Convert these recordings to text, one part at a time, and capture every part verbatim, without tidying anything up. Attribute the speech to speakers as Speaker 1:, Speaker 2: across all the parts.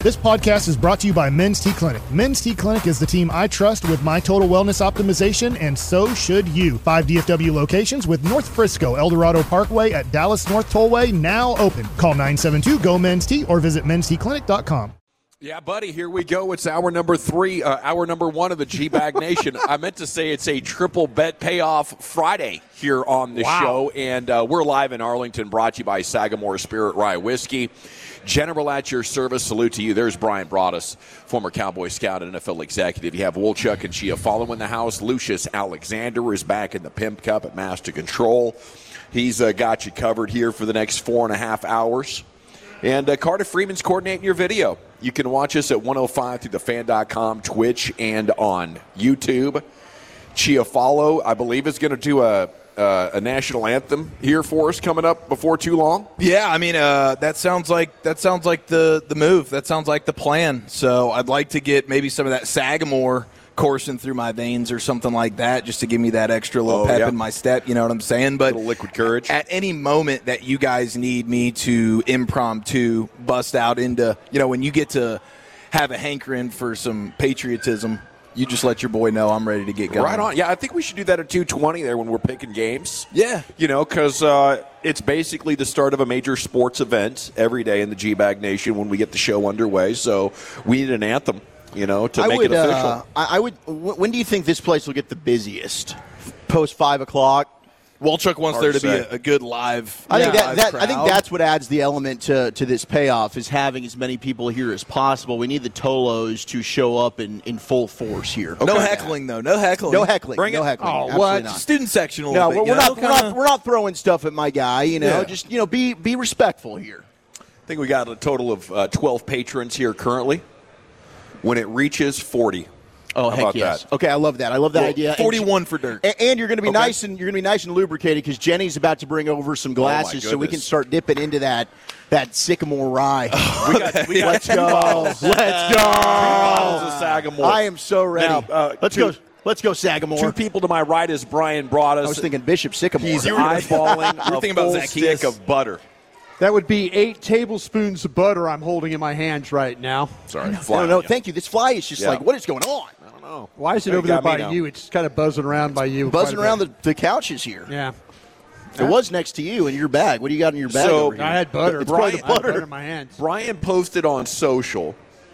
Speaker 1: This podcast is brought to you by Men's T Clinic. Men's T Clinic is the team I trust with my total wellness optimization, and so should you. Five D F W locations with North Frisco, El Dorado Parkway at Dallas North Tollway now open. Call nine seven two, G O, Men's T or visit mens t clinic dot com.
Speaker 2: Yeah, buddy, here we go. It's hour number three, uh, hour number one of the G-Bag Nation. I meant to say it's a triple bet payoff Friday here on the
Speaker 3: wow.
Speaker 2: show, and uh, we're live in Arlington, brought to you by Sagamore Spirit Rye Whiskey. General at your service. Salute to you. There's Brian Broaddus, former Cowboy Scout and N F L executive. You have Wolchuk and Chiafalo in the house. Lucius Alexander is back in the Pimp Cup at Master Control. He's uh, got you covered here for the next four and a half hours. And uh, Carter Freeman's coordinating your video. You can watch us at one oh five through the fan dot com, Twitch, and on YouTube. Chiafalo, I believe, is going to do a Uh, a national anthem here for us coming up before too long.
Speaker 4: Yeah, I mean uh, that sounds like that sounds like the the move. That sounds like the plan. So I'd like to get maybe some of that Sagamore coursing through my veins or something like that, just to give me that extra little
Speaker 2: oh,
Speaker 4: pep
Speaker 2: yeah.
Speaker 4: in my step. You know what I'm saying? But
Speaker 2: a little liquid courage.
Speaker 4: At any moment that you guys need me to impromptu bust out into, you know, when you get to have a hankering for some patriotism, you just let your boy know I'm ready to get going.
Speaker 2: Right on. Yeah, I think we should do that at two twenty there when we're picking games.
Speaker 4: Yeah.
Speaker 2: You know, because uh, it's basically the start of a major sports event every day in the G-Bag Nation when we get the show underway. So we need an anthem, you know, to
Speaker 5: I
Speaker 2: make
Speaker 5: would,
Speaker 2: it official.
Speaker 5: Uh, I, I would. When do you think this place will get the busiest? Post five o'clock.
Speaker 4: Wolchuk wants
Speaker 2: Hard
Speaker 4: there
Speaker 2: to
Speaker 4: to be
Speaker 2: say.
Speaker 4: a, a good live.
Speaker 5: I think
Speaker 4: yeah,
Speaker 5: that,
Speaker 4: live
Speaker 5: that I think
Speaker 4: crowd.
Speaker 5: that's what adds the element to, to this payoff, is having as many people here as possible. We need the Tolos to show up in, in full force here.
Speaker 4: No heckling though. No heckling.
Speaker 5: No heckling.
Speaker 2: Bring
Speaker 5: no
Speaker 2: it.
Speaker 5: heckling.
Speaker 4: Oh,
Speaker 5: Absolutely
Speaker 4: what?
Speaker 5: not.
Speaker 4: Student section a
Speaker 5: No,
Speaker 4: little
Speaker 5: we're,
Speaker 4: bit.
Speaker 5: we're
Speaker 4: you
Speaker 5: not.
Speaker 4: know,
Speaker 5: We're not.
Speaker 4: kinda-
Speaker 5: We're not throwing stuff at my guy. You know,
Speaker 4: Yeah.
Speaker 5: just you know, be be respectful here.
Speaker 2: I think we got a total of uh, twelve patrons here currently. When it reaches forty.
Speaker 5: Oh,
Speaker 2: How
Speaker 5: heck
Speaker 2: about
Speaker 5: yes.
Speaker 2: that?
Speaker 5: Okay, I love that. I love that
Speaker 4: Well,
Speaker 5: idea. And-
Speaker 4: forty-one for Dirk.
Speaker 5: And, and you're going to be
Speaker 2: Okay.
Speaker 5: nice and you're going to be nice and lubricated because Jenny's about to bring over some glasses so we can
Speaker 2: goodness.
Speaker 5: start dipping into that that Sycamore rye.
Speaker 2: We got, we got
Speaker 5: Let's
Speaker 2: two
Speaker 5: go.
Speaker 2: bottles.
Speaker 5: Let's
Speaker 2: Two
Speaker 5: go.
Speaker 2: bottles of Sagamore.
Speaker 5: I am so ready.
Speaker 2: Now, uh,
Speaker 5: Let's
Speaker 2: two-
Speaker 5: go. Let's go, Sagamore.
Speaker 2: Two people to my right is Brian Broaddus.
Speaker 5: I was thinking Bishop Sycamore.
Speaker 2: He's eyeballing
Speaker 4: You were
Speaker 2: a
Speaker 4: thinking about
Speaker 2: full
Speaker 4: Zacchaeus.
Speaker 2: stick of butter.
Speaker 3: That would be eight tablespoons of butter I'm holding in my hands right now.
Speaker 2: Sorry,
Speaker 5: no,
Speaker 2: flying.
Speaker 5: no, thank you. This fly is just
Speaker 2: Yeah.
Speaker 5: like, what is going on?
Speaker 2: I don't know.
Speaker 3: Why is it
Speaker 2: You
Speaker 3: over there
Speaker 2: got me
Speaker 3: by
Speaker 2: now.
Speaker 3: you? It's kind of buzzing around by you.
Speaker 5: Buzzing
Speaker 3: quite a
Speaker 5: around
Speaker 3: bit.
Speaker 5: the, the couches here.
Speaker 3: Yeah.
Speaker 5: It was next to you in your bag. What do you got in your bag
Speaker 2: So-
Speaker 5: over here?
Speaker 3: I had butter.
Speaker 5: It's
Speaker 2: Brian-
Speaker 5: probably the
Speaker 3: I had
Speaker 5: butter.
Speaker 3: butter in my hands.
Speaker 2: Brian posted on social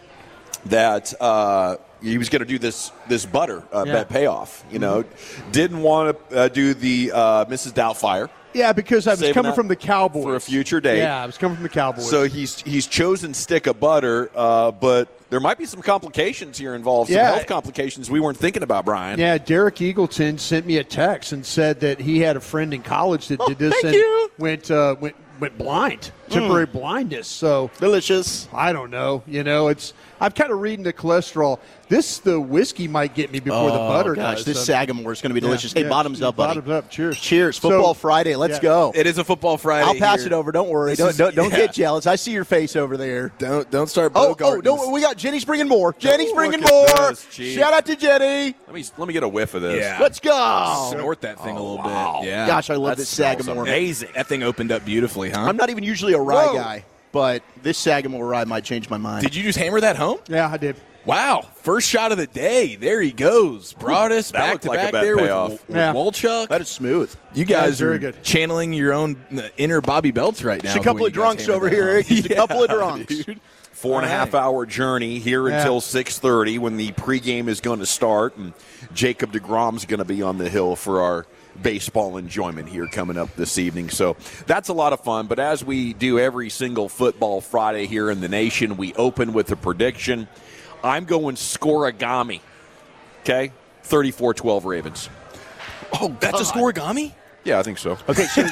Speaker 2: that uh, he was going to do this this butter uh,
Speaker 3: Yeah.
Speaker 2: bet payoff. You know, didn't want to uh, do the uh, Missus Doubtfire.
Speaker 3: Yeah, because I was
Speaker 2: Saving
Speaker 3: coming
Speaker 2: that
Speaker 3: from the Cowboys.
Speaker 2: for a future date.
Speaker 3: Yeah, I was coming from the Cowboys.
Speaker 2: So he's he's chosen stick of butter, uh, but there might be some complications here involved. Some
Speaker 3: Yeah.
Speaker 2: health complications we weren't thinking about, Brian.
Speaker 3: yeah, Derek Eagleton sent me a text and said that he had a friend in college that did this
Speaker 5: thank
Speaker 3: and
Speaker 5: you.
Speaker 3: went uh, went went blind, temporary blindness. So
Speaker 5: Delicious.
Speaker 3: I don't know. You know, it's I'm kind of reading the cholesterol. This the whiskey might get me before the butter
Speaker 5: Oh, gosh,
Speaker 3: does.
Speaker 5: this
Speaker 3: So-
Speaker 5: Sagamore is going to be delicious.
Speaker 3: Yeah,
Speaker 5: hey, bottoms
Speaker 3: yeah,
Speaker 5: up, buddy.
Speaker 3: Bottoms up. Cheers.
Speaker 5: Cheers.
Speaker 3: So-
Speaker 5: Football Friday. Let's
Speaker 3: yeah.
Speaker 5: go.
Speaker 4: It is a football Friday.
Speaker 5: I'll pass
Speaker 4: here.
Speaker 5: it over. Don't worry.
Speaker 4: This
Speaker 5: Don't
Speaker 4: is-
Speaker 5: don't, don't
Speaker 4: yeah.
Speaker 5: get jealous. I see your face over there.
Speaker 4: Don't don't start.
Speaker 5: Oh, oh,
Speaker 4: Bogarting
Speaker 5: no,
Speaker 4: this.
Speaker 5: we got Jenny's bringing more. Jenny's
Speaker 2: Oh,
Speaker 5: bringing
Speaker 2: look at
Speaker 5: more.
Speaker 2: this, Chief.
Speaker 5: Shout out to Jenny.
Speaker 2: Let me let me get a whiff of this.
Speaker 4: Yeah.
Speaker 5: Let's go.
Speaker 4: Snort that thing a little
Speaker 2: wow.
Speaker 4: bit. Yeah.
Speaker 5: Gosh, I love
Speaker 2: That
Speaker 5: this
Speaker 2: smells
Speaker 5: Sagamore.
Speaker 2: amazing.
Speaker 4: That thing opened up beautifully, huh?
Speaker 5: I'm not even usually a rye
Speaker 3: Whoa.
Speaker 5: guy, but this Sagamore rye might change my mind.
Speaker 4: Did you just hammer that home?
Speaker 3: Yeah, I did.
Speaker 4: Wow. First shot of the day. There he goes. Broaddus
Speaker 2: That
Speaker 4: back
Speaker 2: looked
Speaker 4: to
Speaker 2: like a
Speaker 4: back
Speaker 2: bet
Speaker 4: there with,
Speaker 2: payoff.
Speaker 4: with
Speaker 3: Yeah.
Speaker 4: Wolchuk.
Speaker 5: That is smooth.
Speaker 4: You
Speaker 3: Yeah,
Speaker 4: guys
Speaker 3: very
Speaker 4: are
Speaker 3: good.
Speaker 4: channeling your own uh, inner Bobby Belts right now.
Speaker 5: Just a couple
Speaker 4: when
Speaker 5: of
Speaker 4: you guys
Speaker 5: drunks
Speaker 4: hammer
Speaker 5: over
Speaker 4: that
Speaker 5: here,
Speaker 4: home.
Speaker 5: Eric. Just a
Speaker 4: Yeah,
Speaker 5: couple of drunks.
Speaker 4: dude.
Speaker 2: Four and a
Speaker 4: All
Speaker 2: half
Speaker 4: right.
Speaker 2: hour journey here
Speaker 3: Yeah.
Speaker 2: until six thirty when the pregame is going to start, and Jacob DeGrom's going to be on the hill for our baseball enjoyment here coming up this evening. So that's a lot of fun. But as we do every single Football Friday here in the nation, we open with a prediction. I'm going scoregami. Okay? thirty-four twelve Ravens.
Speaker 4: Oh, that's a scoregami?
Speaker 2: Yeah, I think so.
Speaker 5: Okay, so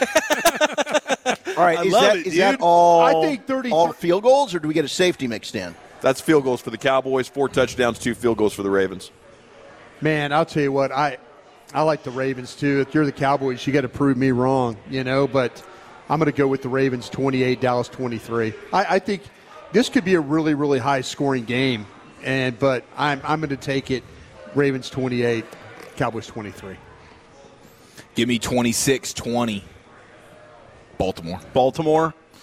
Speaker 5: all right,
Speaker 4: I
Speaker 5: is
Speaker 4: love
Speaker 5: that
Speaker 4: it,
Speaker 5: is that
Speaker 4: dude.
Speaker 5: all?
Speaker 3: I think thirty
Speaker 5: all field goals, or do we get a safety mixed in?
Speaker 2: That's field goals for the Cowboys, four touchdowns, two field goals for the Ravens.
Speaker 3: Man, I'll tell you what, I I like the Ravens too. If you're the Cowboys, you got to prove me wrong, you know, but I'm going to go with the Ravens twenty-eight, Dallas twenty-three. I, I think this could be a really, really high-scoring game, and but I'm I'm going to take it Ravens twenty-eight, Cowboys twenty-three.
Speaker 4: Give me twenty-six twenty. Baltimore.
Speaker 5: Baltimore.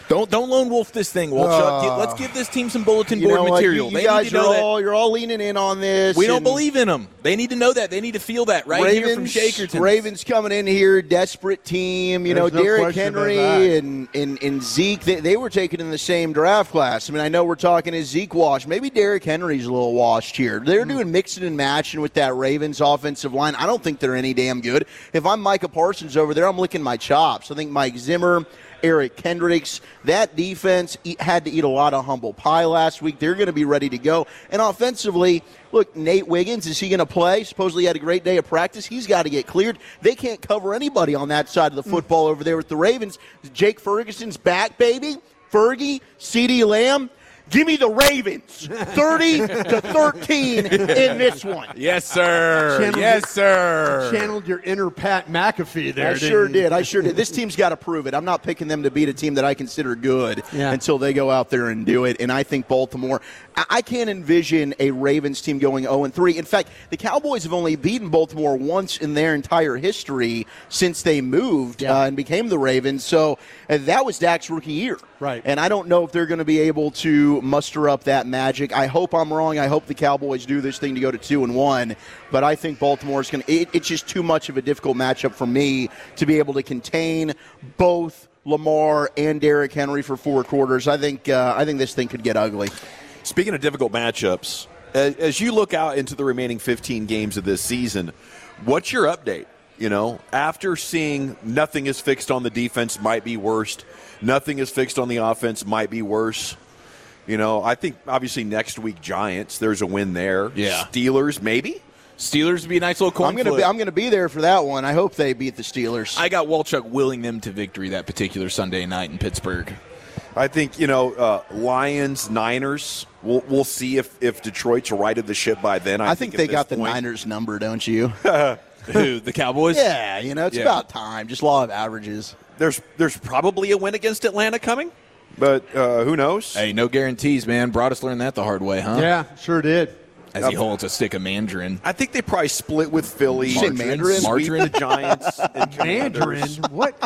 Speaker 4: Don't don't lone wolf this thing, Walchuk. Uh, Let's give this team some bulletin
Speaker 5: you
Speaker 4: board
Speaker 5: know
Speaker 4: material.
Speaker 5: You, you
Speaker 4: they
Speaker 5: guys
Speaker 4: need to know
Speaker 5: are all
Speaker 4: that.
Speaker 5: you're all leaning in on this.
Speaker 4: We don't believe in them. They need to know that. They need to feel that right
Speaker 5: Ravens,
Speaker 4: here from Shakerton.
Speaker 5: Ravens coming in here, desperate team. You
Speaker 3: There's
Speaker 5: know,
Speaker 3: no
Speaker 5: Derrick Henry and, and, and Zeke, they, they were taken in the same draft class. I mean, I know we're talking is Zeke washed. Maybe Derrick Henry's a little washed here. They're doing mixing and matching with that Ravens offensive line. I don't think they're any damn good. If I'm Micah Parsons over there, I'm licking my chops. I think Mike Zimmer, Eric Kendricks, that defense had to eat a lot of humble pie last week. They're going to be ready to go. And offensively, look, Nate Wiggins, is he going to play? Supposedly had a great day of practice. He's got to get cleared. They can't cover anybody on that side of the football over there with the Ravens. Jake Ferguson's back, baby. Fergie, CeeDee Lamb. Give me the Ravens, thirty to thirteen in this one.
Speaker 4: Yes, sir.
Speaker 3: Channeled
Speaker 4: yes,
Speaker 3: your,
Speaker 4: sir.
Speaker 3: Channeled your inner Pat McAfee there.
Speaker 5: I sure did. I sure did. This team's got to prove it. I'm not picking them to beat a team that I consider good
Speaker 3: yeah.
Speaker 5: until they go out there and do it. And I think Baltimore, I can't envision a Ravens team going oh and three. In fact, the Cowboys have only beaten Baltimore once in their entire history since they moved
Speaker 3: yeah.
Speaker 5: uh, and became the Ravens. So uh, that was Dak's rookie year.
Speaker 3: Right.
Speaker 5: And I don't know if they're going to be able to muster up that magic. I hope I'm wrong. I hope the Cowboys do this thing to go to two and one. But I think Baltimore's going to. It, it's just too much of a difficult matchup for me to be able to contain both Lamar and Derrick Henry for four quarters. I think. Uh, I think this thing could get ugly.
Speaker 2: Speaking of difficult matchups, as you look out into the remaining fifteen games of this season, what's your update? You know, after seeing nothing is fixed on the defense, might be worst. Nothing is fixed on the offense, might be worse. You know, I think obviously next week Giants, there's a win there.
Speaker 4: Yeah.
Speaker 2: Steelers, maybe.
Speaker 4: Steelers would be a nice little coin
Speaker 5: I'm going to be. I'm going to be there for that one. I hope they beat the Steelers.
Speaker 4: I got Walchuk willing them to victory that particular Sunday night in Pittsburgh.
Speaker 2: I think, you know, uh, Lions, Niners, we'll, we'll see if, if Detroit's righted the ship by then. I,
Speaker 5: I think,
Speaker 2: think
Speaker 5: they got
Speaker 2: point.
Speaker 5: the Niners number, don't you?
Speaker 4: Who, the Cowboys?
Speaker 5: Yeah, you know, it's
Speaker 4: Yeah.
Speaker 5: about time. Just law of averages.
Speaker 2: There's there's probably a win against Atlanta coming, but uh, who knows?
Speaker 4: Hey, no guarantees, man. Broadus learned that the hard way, huh?
Speaker 3: Yeah, sure did.
Speaker 4: As he holds a stick of mandarin.
Speaker 2: I think they probably split with Philly.
Speaker 5: Did you say Mandarin?
Speaker 2: Sweep
Speaker 4: Margarine?
Speaker 2: the Giants. And
Speaker 3: Mandarin? What?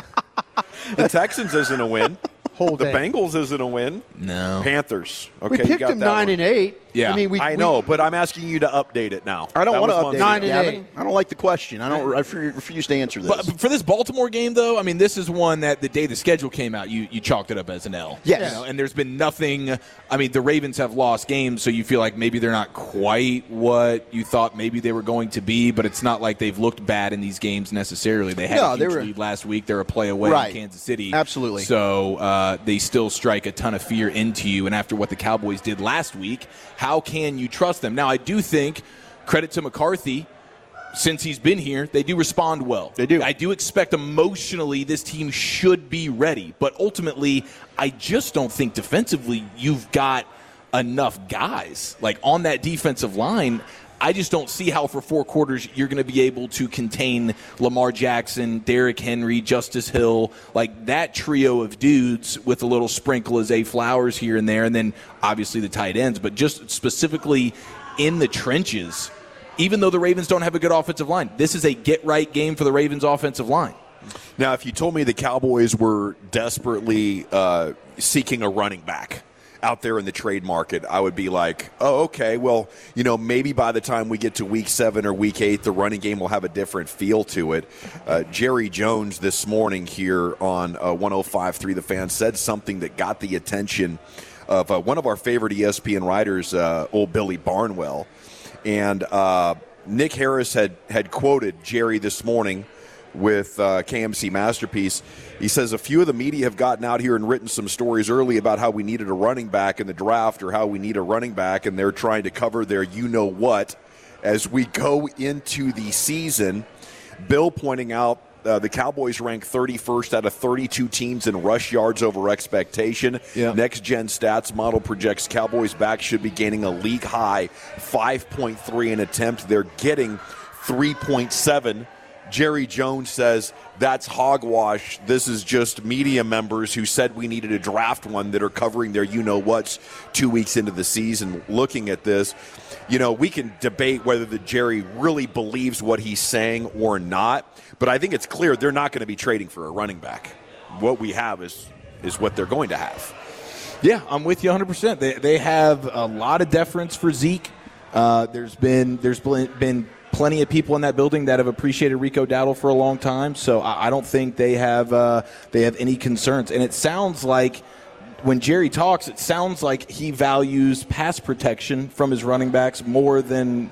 Speaker 2: The Texans isn't a win.
Speaker 3: Whole
Speaker 2: The
Speaker 3: day.
Speaker 2: Bengals isn't a win.
Speaker 4: No.
Speaker 2: Panthers. Okay,
Speaker 3: we
Speaker 2: you
Speaker 3: picked
Speaker 2: got
Speaker 3: them
Speaker 2: that
Speaker 3: nine
Speaker 2: one.
Speaker 3: and eight.
Speaker 4: Yeah.
Speaker 3: I mean, we,
Speaker 2: I
Speaker 3: we-
Speaker 2: know, but I'm asking you to update it now.
Speaker 5: I don't
Speaker 2: That
Speaker 5: want to
Speaker 2: was
Speaker 5: update
Speaker 2: Monday.
Speaker 3: Nine
Speaker 5: it,
Speaker 3: and
Speaker 5: Gavin.
Speaker 3: eight.
Speaker 5: I don't like the question. I don't. I refuse refuse to answer this.
Speaker 4: But for this Baltimore game, though, I mean, this is one that the day the schedule came out, you, you chalked it up as an L.
Speaker 5: Yes.
Speaker 4: You know, and there's been nothing. I mean, the Ravens have lost games, so you feel like maybe they're not quite what you thought maybe they were going to be, but it's not like they've looked bad in these games necessarily. They had
Speaker 5: No,
Speaker 4: a
Speaker 5: they
Speaker 4: huge
Speaker 5: were-
Speaker 4: lead last week. They're a play away
Speaker 5: Right.
Speaker 4: in Kansas City.
Speaker 5: Absolutely.
Speaker 4: So uh, they still strike a ton of fear into you. And after what the Cowboys did last week, how can you trust them? Now, I do think, credit to McCarthy, since he's been here, they do respond well.
Speaker 5: They do.
Speaker 4: I do expect emotionally this team should be ready. But ultimately, I just don't think defensively you've got enough guys. Like on that defensive line, I just don't see how for four quarters you're going to be able to contain Lamar Jackson, Derrick Henry, Justice Hill, like that trio of dudes with a little sprinkle of Zay Flowers here and there, and then obviously the tight ends. But just specifically in the trenches, even though the Ravens don't have a good offensive line, this is a get-right game for the Ravens offensive line.
Speaker 2: Now, if you told me the Cowboys were desperately uh, seeking a running back out there in the trade market, I would be like, oh, okay, well, you know, maybe by the time we get to week seven or week eight, the running game will have a different feel to it. Uh, Jerry Jones this morning here on uh, one oh five point three The Fan said something that got the attention of uh, one of our favorite E S P N writers, uh, old Billy Barnwell. And uh, Nick Harris had, had quoted Jerry this morning with uh, K M C Masterpiece. He says a few of the media have gotten out here and written some stories early about how we needed a running back in the draft or how we need a running back, and they're trying to cover their you-know-what as we go into the season. Bill pointing out uh, the Cowboys rank thirty-first out of thirty-two teams in rush yards over expectation.
Speaker 4: Yeah.
Speaker 2: Next-gen stats model projects Cowboys backs should be gaining a league-high five point three an attempt. They're getting three point seven. Jerry Jones says that's hogwash. This is just media members who said we needed to draft one that are covering their you-know-whats two weeks into the season. Looking at this, you know, we can debate whether the Jerry really believes what he's saying or not, but I think it's clear they're not going to be trading for a running back. What we have is is what they're going to have.
Speaker 4: Yeah, I'm with you one hundred percent. They they have a lot of deference for Zeke. Uh, there's been there's been plenty of people in that building that have appreciated Rico Dowdle for a long time, so I, I don't think they have uh, they have any concerns. And it sounds like when Jerry talks, it sounds like he values pass protection from his running backs more than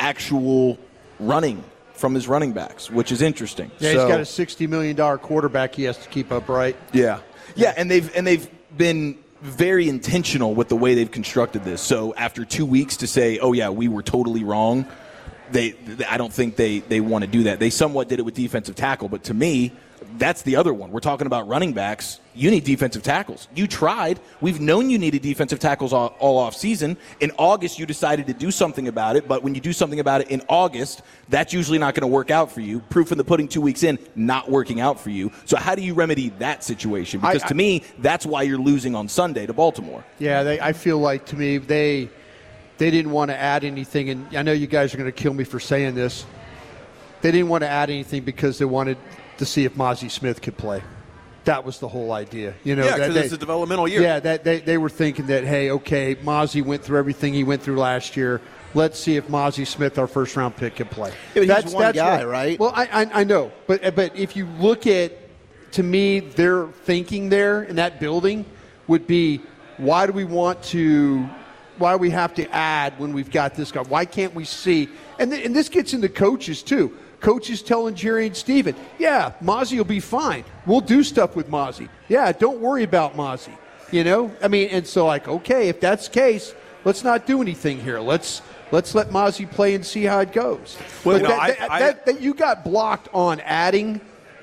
Speaker 4: actual running from his running backs, which is interesting.
Speaker 3: Yeah,
Speaker 4: so,
Speaker 3: he's got a sixty million dollars quarterback he has to keep upright.
Speaker 4: Yeah, yeah, and they've and they've been very intentional with the way they've constructed this. So after two weeks to say, oh, yeah, we were totally wrong, they, they I don't think they, they want to do that. They somewhat did it with defensive tackle, but to me, that's the other one. We're talking about running backs. You need defensive tackles. You tried. We've known you needed defensive tackles all, all off season. In August, you decided to do something about it, but when you do something about it in August, that's usually not going to work out for you. Proof in the pudding two weeks in, not working out for you. So how do you remedy that situation? Because
Speaker 3: I,
Speaker 4: to
Speaker 3: I,
Speaker 4: me, that's why you're losing on Sunday to Baltimore.
Speaker 3: Yeah, they, I feel like, to me, they they didn't want to add anything, and I know you guys are going to kill me for saying this. They didn't want to add anything because they wanted to see if Mazi Smith could play. That was the whole idea. You know,
Speaker 2: yeah, because it's a developmental year.
Speaker 3: Yeah, that they, they were thinking that, hey, okay, Mazi went through everything he went through last year. Let's see if Mazi Smith, our first-round pick, can play.
Speaker 5: Yeah, but
Speaker 3: that's
Speaker 5: he's one
Speaker 3: that's
Speaker 5: guy,
Speaker 3: what,
Speaker 5: right?
Speaker 3: Well, I, I I know, but but if you look at, to me, their thinking there in that building would be, why do we want to, why do we have to add when we've got this guy? Why can't we see? And th- and this gets into coaches too. Coaches telling Jerry and Steven, yeah, Mazi will be fine. We'll do stuff with Mazi. Yeah, don't worry about Mazi. You know? I mean, and so like, okay, if that's the case, let's not do anything here. Let's let's let Mazi play and see how it goes.
Speaker 2: Well,
Speaker 3: but
Speaker 2: no,
Speaker 3: that,
Speaker 2: I,
Speaker 3: that,
Speaker 2: I,
Speaker 3: that, that you got blocked on adding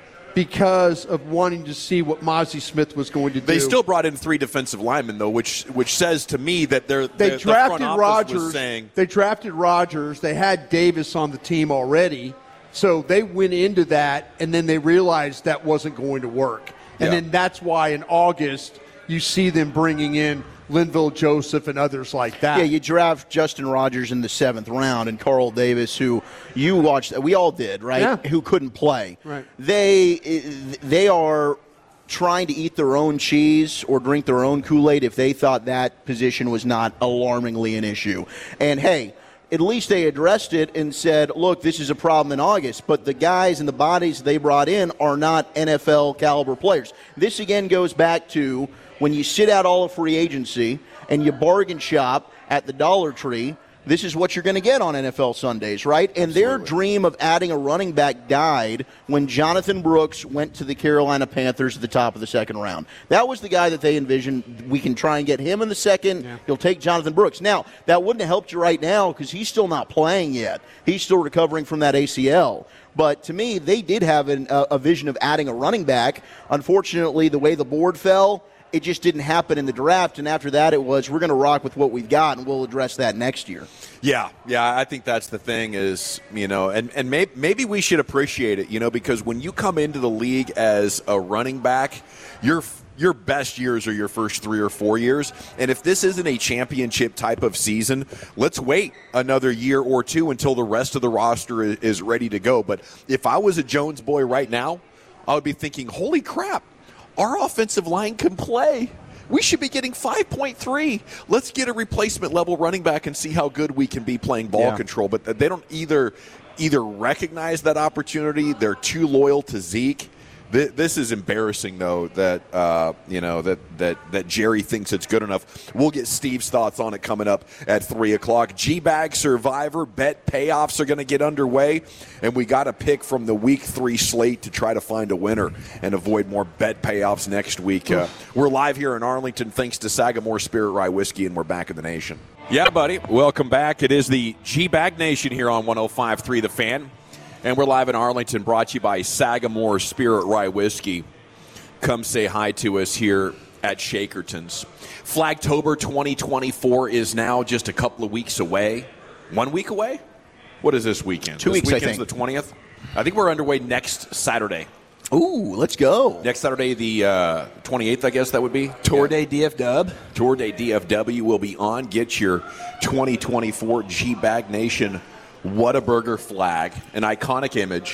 Speaker 3: because of wanting to see what Mazi Smith was going to do.
Speaker 2: They still brought in three defensive linemen, though, which which says to me that they're,
Speaker 3: they
Speaker 2: they're,
Speaker 3: drafted
Speaker 2: the front office was
Speaker 3: Rodgers.
Speaker 2: saying,
Speaker 3: They drafted Rodgers. They had Davis on the team already. So they went into that, and then they realized that wasn't going to work. And
Speaker 2: Yeah.
Speaker 3: then that's why in August you see them bringing in Linville Joseph and others like that.
Speaker 5: Yeah, you draft Justin Rogers in the seventh round and Carl Davis, who you watched, we all did, right?
Speaker 3: Yeah.
Speaker 5: Who couldn't play.
Speaker 3: Right.
Speaker 5: They they are trying to eat their own cheese or drink their own Kool-Aid if they thought that position was not alarmingly an issue. And hey, at least they addressed it and said, look, this is a problem in August, but the guys and the bodies they brought in are not N F L caliber players. This again goes back to when you sit out all of free agency and you bargain shop at the Dollar Tree, this is what you're going to get on N F L Sundays, right? And Absolutely. Their dream of adding a running back died when Jonathan Brooks went to the Carolina Panthers at the top of the second round. That was the guy that they envisioned. We can try and get him in the second. Yeah. You'll take Jonathan Brooks. Now, that wouldn't have helped you right now because he's still not playing yet. He's still recovering from that A C L. But to me, they did have an, a, a vision of adding a running back. Unfortunately, the way the board fell, it just didn't happen in the draft, and after that it was, we're going to rock with what we've got, and we'll address that next year.
Speaker 2: Yeah, yeah, I think that's the thing is, you know, and, and may, maybe we should appreciate it, you know, because when you come into the league as a running back, your your best years are your first three or four years, and if this isn't a championship type of season, let's wait another year or two until the rest of the roster is, is ready to go. But if I was a Jones boy right now, I would be thinking, holy crap, our offensive line can play. We should be getting five point three. Let's get a replacement level running back and see how good we can be playing ball
Speaker 3: yeah.
Speaker 2: control. But they don't either either recognize that opportunity. They're too loyal to Zeke. This is embarrassing, though, that uh, you know that, that that Jerry thinks it's good enough. We'll get Steve's thoughts on it coming up at three o'clock. G-Bag Survivor bet payoffs are going to get underway, and we got a pick from the Week three slate to try to find a winner and avoid more bet payoffs next week. Uh, we're live here in Arlington thanks to Sagamore Spirit Rye Whiskey, and we're back in the nation. Yeah, buddy. Welcome back. It is the G-Bag Nation here on one oh five point three The Fan. And we're live in Arlington, brought to you by Sagamore Spirit Rye Whiskey. Come say hi to us here at Shakerton's. Flagtober twenty twenty-four is now just a couple of weeks away. One week away? What is this weekend?
Speaker 5: Two
Speaker 2: this
Speaker 5: weeks, I
Speaker 2: weekend's
Speaker 5: think.
Speaker 2: the twentieth? I think we're underway next Saturday.
Speaker 5: Ooh, let's go.
Speaker 2: Next Saturday, the uh, twenty-eighth, I guess that would be.
Speaker 4: Tour
Speaker 2: yeah.
Speaker 4: Day D F W.
Speaker 2: Tour Day D F W will be on. Get your twenty twenty-four G-Bag Nation Whataburger flag, an iconic image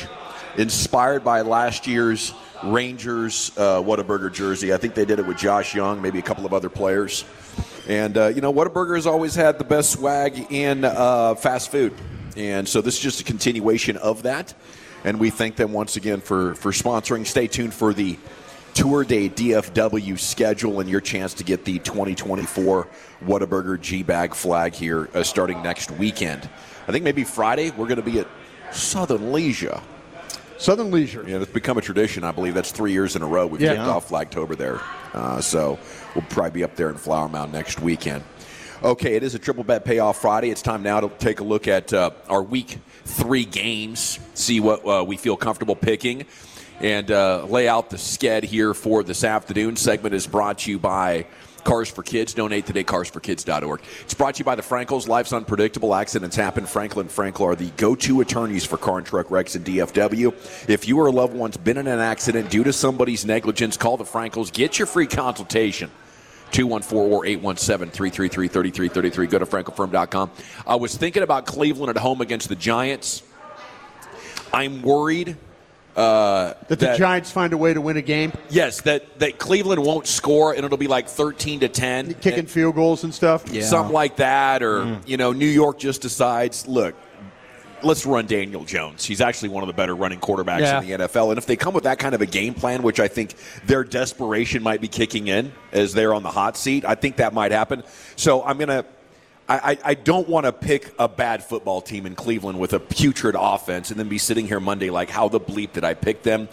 Speaker 2: inspired by last year's Rangers uh, Whataburger jersey. I think they did it with Josh Young, maybe a couple of other players. And, uh, you know, Whataburger has always had the best swag in uh, fast food. And so this is just a continuation of that. And we thank them once again for, for sponsoring. Stay tuned for the Tour Day D F W schedule and your chance to get the twenty twenty-four Whataburger G-Bag flag here uh, starting next weekend. I think maybe Friday we're going to be at Southern Leisure.
Speaker 3: Southern Leisure.
Speaker 2: Yeah, it's become a tradition, I believe. That's three years in a row we've
Speaker 3: Yeah.
Speaker 2: kicked off Flagtober there. Uh, so we'll probably be up there in Flower Mound next weekend. Okay, it is a Triple Bet Payoff Friday. It's time now to take a look at uh, our week three games, see what uh, we feel comfortable picking, and uh, lay out the sked here for this afternoon. Segment is brought to you by Cars for Kids. Donate today, cars for kids dot org. It's brought to you by the Frankels. Life's unpredictable. Accidents happen. Franklin Frankel are the go-to attorneys for car and truck wrecks in D F W. If you or a loved one's been in an accident due to somebody's negligence, call the Frankels. Get your free consultation. two one four or eight one seven, three three three, three three three three. Go to frankel firm dot com. I was thinking about Cleveland at home against the Giants. I'm worried uh,
Speaker 3: That the Giants find a way to win a game,
Speaker 2: yes, that, that Cleveland won't score and it'll be like thirteen to ten.
Speaker 3: kicking
Speaker 2: and
Speaker 3: field goals and stuff.
Speaker 4: Yeah.
Speaker 2: something like that. Or,
Speaker 3: Mm.
Speaker 2: you know, New York just decides, look, let's run Daniel Jones. He's actually one of the better running quarterbacks
Speaker 3: Yeah.
Speaker 2: in the N F L. And if they come with that kind of a game plan, which I think their desperation might be kicking in as they're on the hot seat, I think that might happen. So I'm going to I, I don't want to pick a bad football team in Cleveland with a putrid offense and then be sitting here Monday like, how the bleep did I pick them?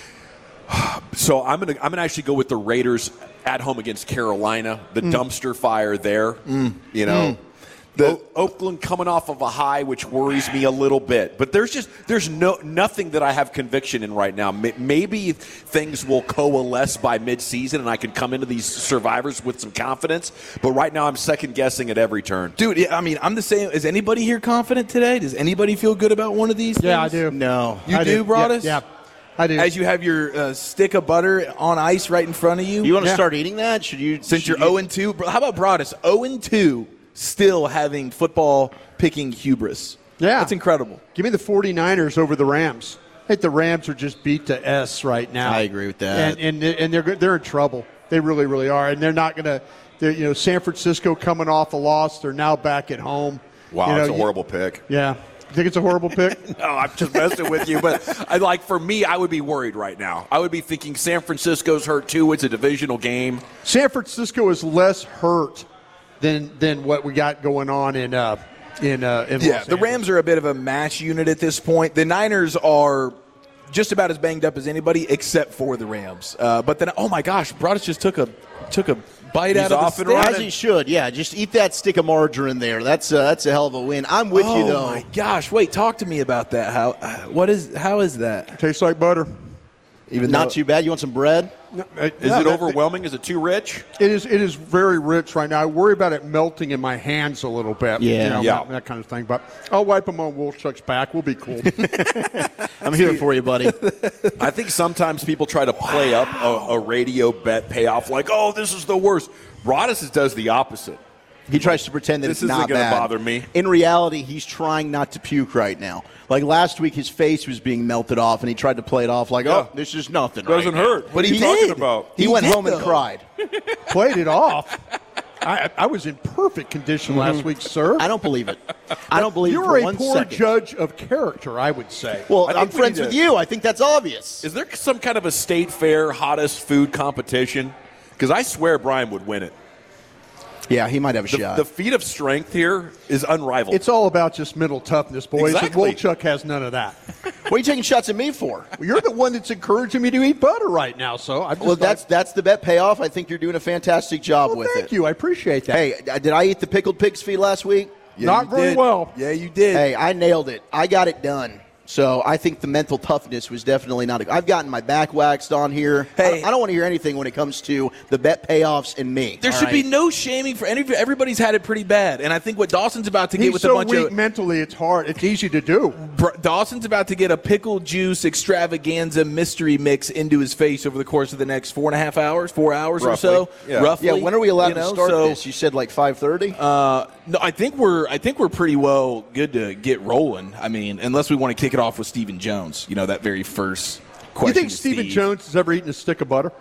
Speaker 2: So I'm going to I'm going to actually go with the Raiders at home against Carolina. The
Speaker 3: Mm.
Speaker 2: dumpster fire there, you know. The Oakland coming off of a high, which worries me a little bit. But there's just there's no nothing that I have conviction in right now. Maybe things will coalesce by midseason, and I can come into these survivors with some confidence. But right now, I'm second guessing at every turn.
Speaker 4: Dude, yeah, I mean, I'm the same. Is anybody here confident today? Does anybody feel good about one of these
Speaker 3: Yeah, I
Speaker 4: things?
Speaker 3: do.
Speaker 5: No.
Speaker 4: You
Speaker 3: I
Speaker 4: do, Broadus?
Speaker 3: Yeah, yeah, I do.
Speaker 4: As you have your uh, stick of butter on ice right in front of you?
Speaker 5: You want to
Speaker 3: Yeah.
Speaker 5: start eating that? Should you?
Speaker 4: Since
Speaker 5: should
Speaker 4: you're
Speaker 5: you-
Speaker 4: oh and two, how about Broadus? oh and two, still having football picking hubris.
Speaker 3: Yeah.
Speaker 4: That's incredible.
Speaker 3: Give me the 49ers over the Rams. I think the Rams are just beat to S right now.
Speaker 5: I agree with that.
Speaker 3: And and, and they're good- they're in trouble. They really, really are. And they're not going to. They're you know San Francisco coming off a loss. They're now back at home.
Speaker 2: Wow,
Speaker 3: You know,
Speaker 2: that's a
Speaker 3: you-
Speaker 2: horrible pick.
Speaker 3: Yeah. You think it's a horrible pick?
Speaker 2: No, I'm just messing with you. But I like for me, I would be worried right now. I would be thinking San Francisco's hurt too. It's a divisional game.
Speaker 3: San Francisco is less hurt than than what we got going on in uh, in uh, in
Speaker 4: Yeah,
Speaker 3: Los
Speaker 4: the
Speaker 3: Angeles.
Speaker 4: Rams are a bit of a mash unit at this point. The Niners are just about as banged up as anybody except for the Rams. Uh, but then, oh my gosh, Broadus just took a took a bite
Speaker 2: He's
Speaker 4: out of
Speaker 2: off
Speaker 4: the
Speaker 2: and
Speaker 4: stick.
Speaker 2: running.
Speaker 5: As he should, yeah. Just eat that stick of margarine there. That's uh, that's a hell of a win. I'm with
Speaker 4: Oh
Speaker 5: you though.
Speaker 4: my gosh! Wait, talk to me about that. How? uh, What is? How is that?
Speaker 3: Tastes like butter.
Speaker 4: Even
Speaker 5: Not
Speaker 4: though-
Speaker 5: too bad. You want some bread?
Speaker 3: No,
Speaker 2: Is
Speaker 3: yeah,
Speaker 2: it
Speaker 3: that-
Speaker 2: overwhelming? Is it too rich?
Speaker 3: It is. It is very rich right now. I worry about it melting in my hands a little bit.
Speaker 5: Yeah.
Speaker 3: you know,
Speaker 2: Yeah.
Speaker 3: that, that kind of thing. But I'll wipe them on Wolchuk's back. We'll be cool.
Speaker 5: I'm here for you, buddy.
Speaker 2: I think sometimes people try to play up a, a radio bet payoff like, oh, this is the worst. Broadus does the opposite.
Speaker 5: He tries to pretend that
Speaker 2: This
Speaker 5: it's
Speaker 2: isn't
Speaker 5: not
Speaker 2: gonna
Speaker 5: bad.
Speaker 2: bother me.
Speaker 5: In reality, he's trying not to puke right now. Like last week, his face was being melted off, and he tried to play it off like,
Speaker 2: Yeah.
Speaker 5: "Oh, this is nothing."
Speaker 2: Doesn't
Speaker 5: right
Speaker 2: hurt.
Speaker 5: now.
Speaker 2: What are you
Speaker 5: he
Speaker 2: talking
Speaker 5: did.
Speaker 2: about?
Speaker 5: He,
Speaker 4: He
Speaker 5: went
Speaker 4: did,
Speaker 5: home and
Speaker 4: though.
Speaker 5: cried.
Speaker 3: Played it off. I, I was in perfect condition last week, sir.
Speaker 5: I don't believe it. I don't believe it
Speaker 3: You're
Speaker 5: for
Speaker 3: a
Speaker 5: one
Speaker 3: poor
Speaker 5: second.
Speaker 3: judge of character, I would say.
Speaker 5: Well,
Speaker 2: I think
Speaker 5: I'm
Speaker 2: we
Speaker 5: friends
Speaker 2: need
Speaker 5: with
Speaker 2: to-
Speaker 5: you. I think that's obvious.
Speaker 2: Is there some kind of a state fair hottest food competition? Because I swear Brian would win it.
Speaker 5: Yeah, he might have a
Speaker 2: The,
Speaker 5: shot.
Speaker 2: the feat of strength here is unrivaled.
Speaker 3: It's all about just mental toughness, boys.
Speaker 2: Exactly.
Speaker 3: And Wolchuk has none of that.
Speaker 5: what are you taking shots at me for?
Speaker 3: Well, you're the one that's encouraging me to eat butter right now, so I just
Speaker 5: Well,
Speaker 3: thought-
Speaker 5: that's that's the bet payoff. I think you're doing a fantastic job
Speaker 3: well,
Speaker 5: with
Speaker 3: thank
Speaker 5: it.
Speaker 3: you. I appreciate that.
Speaker 5: Hey, uh, did I eat the pickled pig's feet last week?
Speaker 4: Yeah,
Speaker 3: Not
Speaker 4: you
Speaker 3: very
Speaker 4: did.
Speaker 3: well.
Speaker 4: Yeah, you did.
Speaker 5: Hey, I nailed it. I got it done. So I think the mental toughness was definitely not. A, I've gotten my back waxed on here.
Speaker 4: Hey.
Speaker 5: I, I don't want to hear anything when it comes to the bet payoffs and me.
Speaker 4: There
Speaker 5: all
Speaker 4: should be
Speaker 5: right?
Speaker 4: no shaming for any. Everybody's had it pretty bad, and I think what Dawson's about to get
Speaker 3: He's
Speaker 4: with
Speaker 3: so
Speaker 4: a bunch
Speaker 3: weak
Speaker 4: of
Speaker 3: mentally, it's hard. It's easy to do.
Speaker 4: Br- Dawson's about to get a pickle juice extravaganza mystery mix into his face over the course of the next four and a half hours, four hours
Speaker 2: Roughly.
Speaker 4: or so.
Speaker 2: Yeah.
Speaker 4: Roughly.
Speaker 5: Yeah, when are we allowed
Speaker 4: you know,
Speaker 5: to start
Speaker 4: so,
Speaker 5: this? You said like five thirty.
Speaker 4: Uh, no, I think we're I think we're pretty well good to get rolling. I mean, unless we want to kick kick it off with Stephen Jones. You know, that very first question.
Speaker 3: You think
Speaker 4: to
Speaker 3: Stephen
Speaker 4: Steve.
Speaker 3: Jones has ever eaten a stick of butter?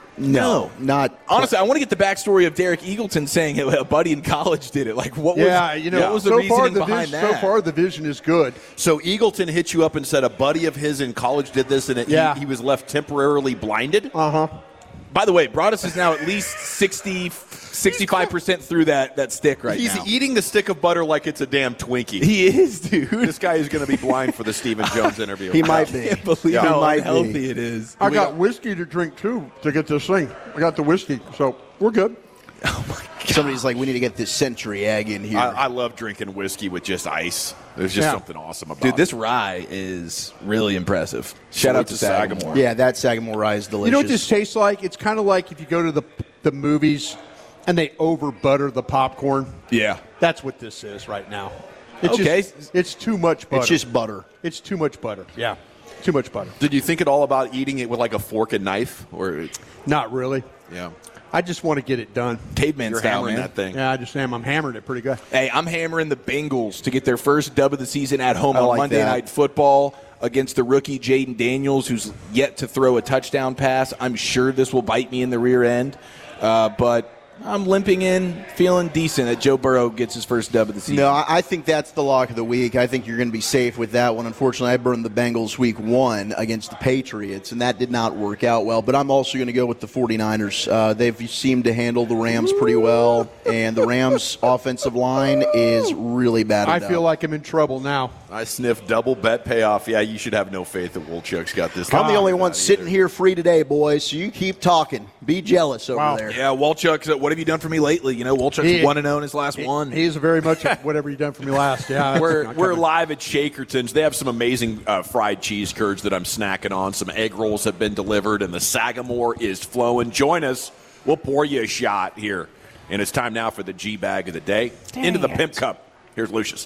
Speaker 5: No, not
Speaker 4: Honestly, I want to get the backstory of Derek Eagleton saying a buddy in college did it. Like, what
Speaker 3: Yeah,
Speaker 4: was,
Speaker 3: you know,
Speaker 4: what was the
Speaker 3: so
Speaker 4: reasoning
Speaker 3: far the
Speaker 4: behind
Speaker 3: vision,
Speaker 4: that?
Speaker 3: so far the vision is good.
Speaker 2: So Eagleton hit you up and said a buddy of his in college did this, and it,
Speaker 3: Yeah.
Speaker 2: he, he was left temporarily blinded.
Speaker 3: Uh huh.
Speaker 4: By the way, Broadus is now at least sixty, sixty-five percent through that, that stick right
Speaker 2: He's
Speaker 4: now.
Speaker 2: eating the stick of butter like it's a damn Twinkie.
Speaker 4: He is, dude.
Speaker 2: This guy is going to be blind for the Stephen Jones interview.
Speaker 5: He might be.
Speaker 4: I can't believe
Speaker 5: Yeah,
Speaker 4: how
Speaker 5: he might
Speaker 4: unhealthy
Speaker 5: be.
Speaker 4: it is.
Speaker 3: I got whiskey to drink too to get this thing. I got the whiskey, so we're good.
Speaker 5: Somebody's like, we need to get this Century Egg in here.
Speaker 2: I, I love drinking whiskey with just ice. There's just
Speaker 3: Yeah.
Speaker 2: something awesome about
Speaker 4: Dude,
Speaker 2: it.
Speaker 4: this rye is really impressive. Shout
Speaker 2: Salute
Speaker 4: out to
Speaker 2: to
Speaker 4: Sagamore.
Speaker 2: Sagamore.
Speaker 5: yeah, that Sagamore rye is delicious.
Speaker 3: You know what this tastes like? It's kind of like if you go to the the movies and they over butter the popcorn.
Speaker 4: Yeah.
Speaker 3: That's what this is right now. It's
Speaker 4: Okay.
Speaker 3: just, it's too much butter.
Speaker 5: It's just butter.
Speaker 3: It's too much butter. Yeah, too much butter.
Speaker 2: Did you think at all about eating it with like a fork and knife? Or
Speaker 3: Not really.
Speaker 2: yeah,
Speaker 3: I just want to get it done.
Speaker 4: Caveman
Speaker 2: you're
Speaker 4: style,
Speaker 2: hammering
Speaker 4: man.
Speaker 2: that thing.
Speaker 3: Yeah, I just am. I'm hammering it pretty good.
Speaker 4: Hey, I'm hammering the Bengals to get their first dub of the season at home
Speaker 5: I
Speaker 4: on
Speaker 5: like
Speaker 4: Monday
Speaker 5: that.
Speaker 4: Night Football against the rookie Jaden Daniels, who's yet to throw a touchdown pass. I'm sure this will bite me in the rear end, uh, but I'm limping in, feeling decent that Joe Burrow gets his first dub of the season.
Speaker 5: No, I I think that's the lock of the week. I think you're going to be safe with that one. Unfortunately, I burned the Bengals week one against the Patriots, and that did not work out well. But I'm also going to go with the 49ers. Uh, they've seemed to handle the Rams pretty well, and the Rams' offensive line is really bad.
Speaker 3: I feel like I'm in trouble now.
Speaker 2: I sniffed double bet payoff. Yeah, you should have no faith that Wolchuk's got this.
Speaker 5: I'm the only one
Speaker 2: Not
Speaker 5: sitting
Speaker 2: either.
Speaker 5: here free today, boys, so you keep talking. Be jealous over
Speaker 3: Wow.
Speaker 5: there.
Speaker 4: Yeah, Wolchuk, what have you done for me lately? You know, Wolchuk's
Speaker 3: He-
Speaker 4: one and oh in his last one.
Speaker 3: He's very much whatever you done for me last. Yeah, that's
Speaker 2: We're,
Speaker 3: not
Speaker 2: we're
Speaker 3: coming.
Speaker 2: live at Shakerton's. They have some amazing uh, fried cheese curds that I'm snacking on. Some egg rolls have been delivered, and the Sagamore is flowing. Join us. We'll pour you a shot here. And it's time now for the G bag of the day. Into the Pimp Cup. Here's Lucius.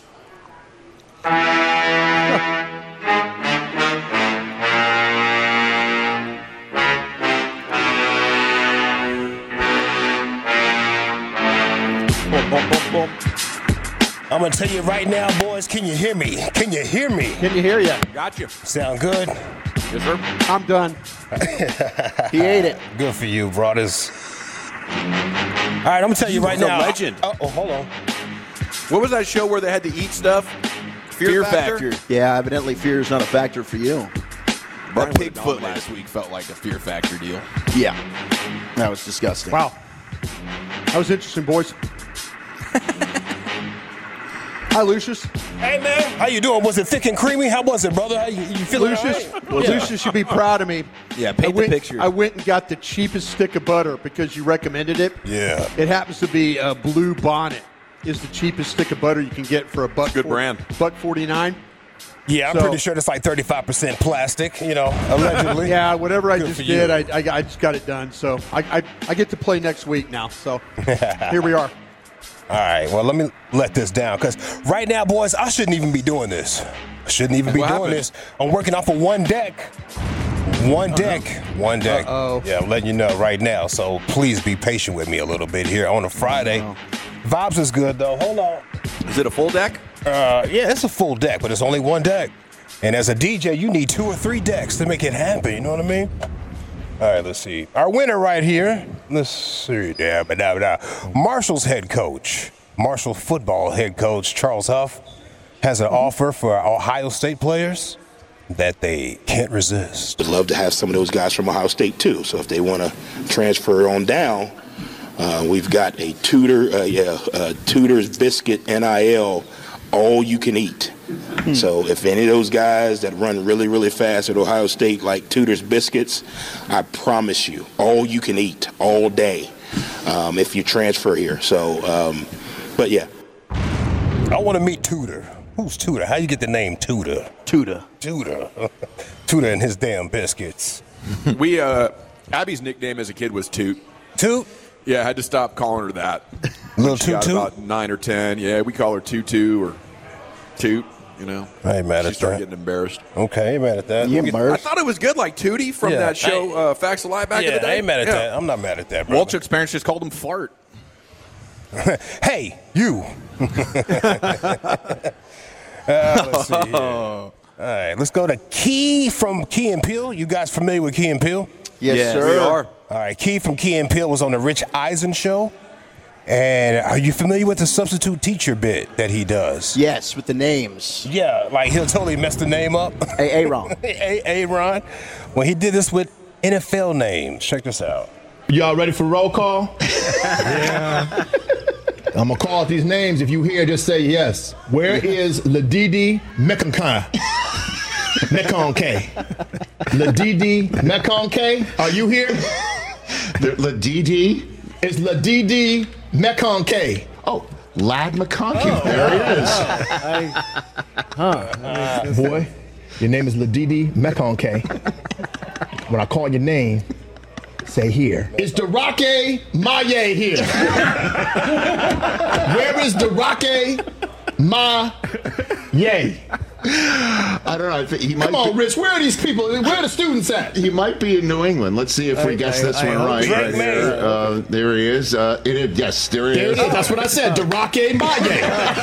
Speaker 2: Boom, boom, boom, boom.
Speaker 6: I'm gonna tell you right now, boys. Can you hear me? Can you hear me?
Speaker 3: Can you hear you?
Speaker 2: Got you.
Speaker 6: Sound good?
Speaker 2: Yes, sir.
Speaker 3: I'm done.
Speaker 5: He ate it.
Speaker 6: Good for you, brothers. All right, I'm gonna tell you right
Speaker 2: He's a
Speaker 6: now.
Speaker 2: legend.
Speaker 6: Oh, oh, hold on.
Speaker 2: What was that show where they had to eat stuff? Fear,
Speaker 4: Fear
Speaker 2: Factor?
Speaker 4: Factor.
Speaker 5: Yeah, evidently fear is not a factor for you.
Speaker 2: Brian
Speaker 4: That
Speaker 2: would've
Speaker 4: Bigfoot
Speaker 2: dominated.
Speaker 4: last week felt like a Fear Factor deal.
Speaker 5: Yeah. That was disgusting.
Speaker 3: Wow. That was interesting, boys. Hi, Lucius.
Speaker 6: Hey man, how you doing? Was it thick and creamy? How was it, brother? How you, you feeling
Speaker 3: Lucius,
Speaker 6: all right?
Speaker 3: well,
Speaker 6: Yeah.
Speaker 3: Lucius should be proud of me.
Speaker 4: Yeah, paint
Speaker 3: I
Speaker 4: the
Speaker 3: went,
Speaker 4: picture.
Speaker 3: I went and got the cheapest stick of butter because you recommended it.
Speaker 6: Yeah.
Speaker 3: It happens to be a Blue Bonnet. Is the cheapest stick of butter you can get for a buck.
Speaker 2: Good brand.
Speaker 3: Buck forty-nine.
Speaker 6: Yeah, I'm
Speaker 3: So-
Speaker 6: pretty sure it's like thirty-five percent plastic, you know, allegedly.
Speaker 3: Yeah, whatever I
Speaker 6: Good
Speaker 3: just
Speaker 6: for
Speaker 3: did,
Speaker 6: you.
Speaker 3: I, I, I just got it done. So I, I, I get to play next week now. So here we are.
Speaker 6: All right, well, let me let this down because right now, boys, I shouldn't even be doing this. I shouldn't even be
Speaker 2: What
Speaker 6: doing
Speaker 2: happened?
Speaker 6: this. I'm working off of one deck. One deck. One deck.
Speaker 3: Uh-oh.
Speaker 6: Yeah, I'm letting you know right now. So please be patient with me a little bit here on a Friday. Vibes is good, though. Hold on.
Speaker 2: Is it a full deck?
Speaker 6: Uh, yeah, it's a full deck, but it's only one deck. And as a D J, you need two or three decks to make it happen. You know what I mean? All right, let's see. Our winner right here. Let's see. Yeah, but nah, nah. Marshall's head coach, Marshall football head coach Charles Huff, has an offer for our Ohio State players that they can't resist.
Speaker 7: Would love to have some of those guys from Ohio State too. So if they want to transfer on down, uh, we've got a Tudor, uh, yeah, uh, Tudor's biscuit N I L, all you can eat. So if any of those guys that run really, really fast at Ohio State, like Tudor's biscuits, I promise you, all you can eat all day um, if you transfer here. So, um, but yeah.
Speaker 6: I want to meet Tudor. Who's Tudor? How you get the name Tudor?
Speaker 5: Tuda.
Speaker 6: Tudor. Tudor and his damn biscuits.
Speaker 2: We uh, Abby's nickname as a kid was Toot.
Speaker 6: Toot?
Speaker 2: Yeah, I had to stop calling her that.
Speaker 6: Little
Speaker 2: She got
Speaker 6: Toot Toot?
Speaker 2: about nine or ten. Yeah, we call her Tutu or Toot. You know,
Speaker 6: I ain't mad
Speaker 2: she
Speaker 6: at
Speaker 2: started
Speaker 6: that.
Speaker 2: getting embarrassed.
Speaker 6: Okay, ain't mad at that.
Speaker 5: You
Speaker 6: Let me get-
Speaker 2: I
Speaker 5: embarrassed?
Speaker 2: thought it was good, like Tootie from
Speaker 6: Yeah,
Speaker 2: that show,
Speaker 6: I-
Speaker 2: uh, Facts of Life back
Speaker 6: yeah,
Speaker 2: in the day.
Speaker 6: I ain't mad at
Speaker 2: Yeah.
Speaker 6: that. I'm not mad at that, bro.
Speaker 2: Walchuk's parents just called him Fart.
Speaker 6: Hey, you. Uh, let's see here. All All right, let's go to Key from Key and Peele. You guys familiar with Key and Peele?
Speaker 5: Yes,
Speaker 2: yes
Speaker 5: sir.
Speaker 2: we are.
Speaker 6: All right, Key from Key and Peele was on the Rich Eisen show. And are you familiar with the substitute teacher bit that he does?
Speaker 5: Yes, with the names.
Speaker 6: Yeah, like he'll totally mess the name up.
Speaker 5: Hey, Aaron.
Speaker 6: Hey, Aaron. Well, he did this with N F L names. Check this out.
Speaker 8: Y'all ready for roll call? Yeah. I'm going to call out these names. If you hear, just say yes. Where is Ladidi Mekonka? Mekonke. Ladidi Mekonke? Are you here?
Speaker 9: Ladidi?
Speaker 8: It's Ladidi Mekonke.
Speaker 9: Oh, Lad McConkey. Oh, there he is.
Speaker 8: Huh. Uh, Boy, your name is Ladidi Mekonke. When I call your name, say here. Is Darake Maye here? Where is Darake Maye?
Speaker 9: I don't know. I think he might
Speaker 8: Come on,
Speaker 9: be,
Speaker 8: Rich. Where are these people? Where are the students at?
Speaker 9: He might be in New England. Let's see if we I, guess I, this I, one I right. right here. Uh, there he is. Uh, it is. Yes, there he
Speaker 8: there
Speaker 9: is.
Speaker 8: is. That's what I said. Darake Maye.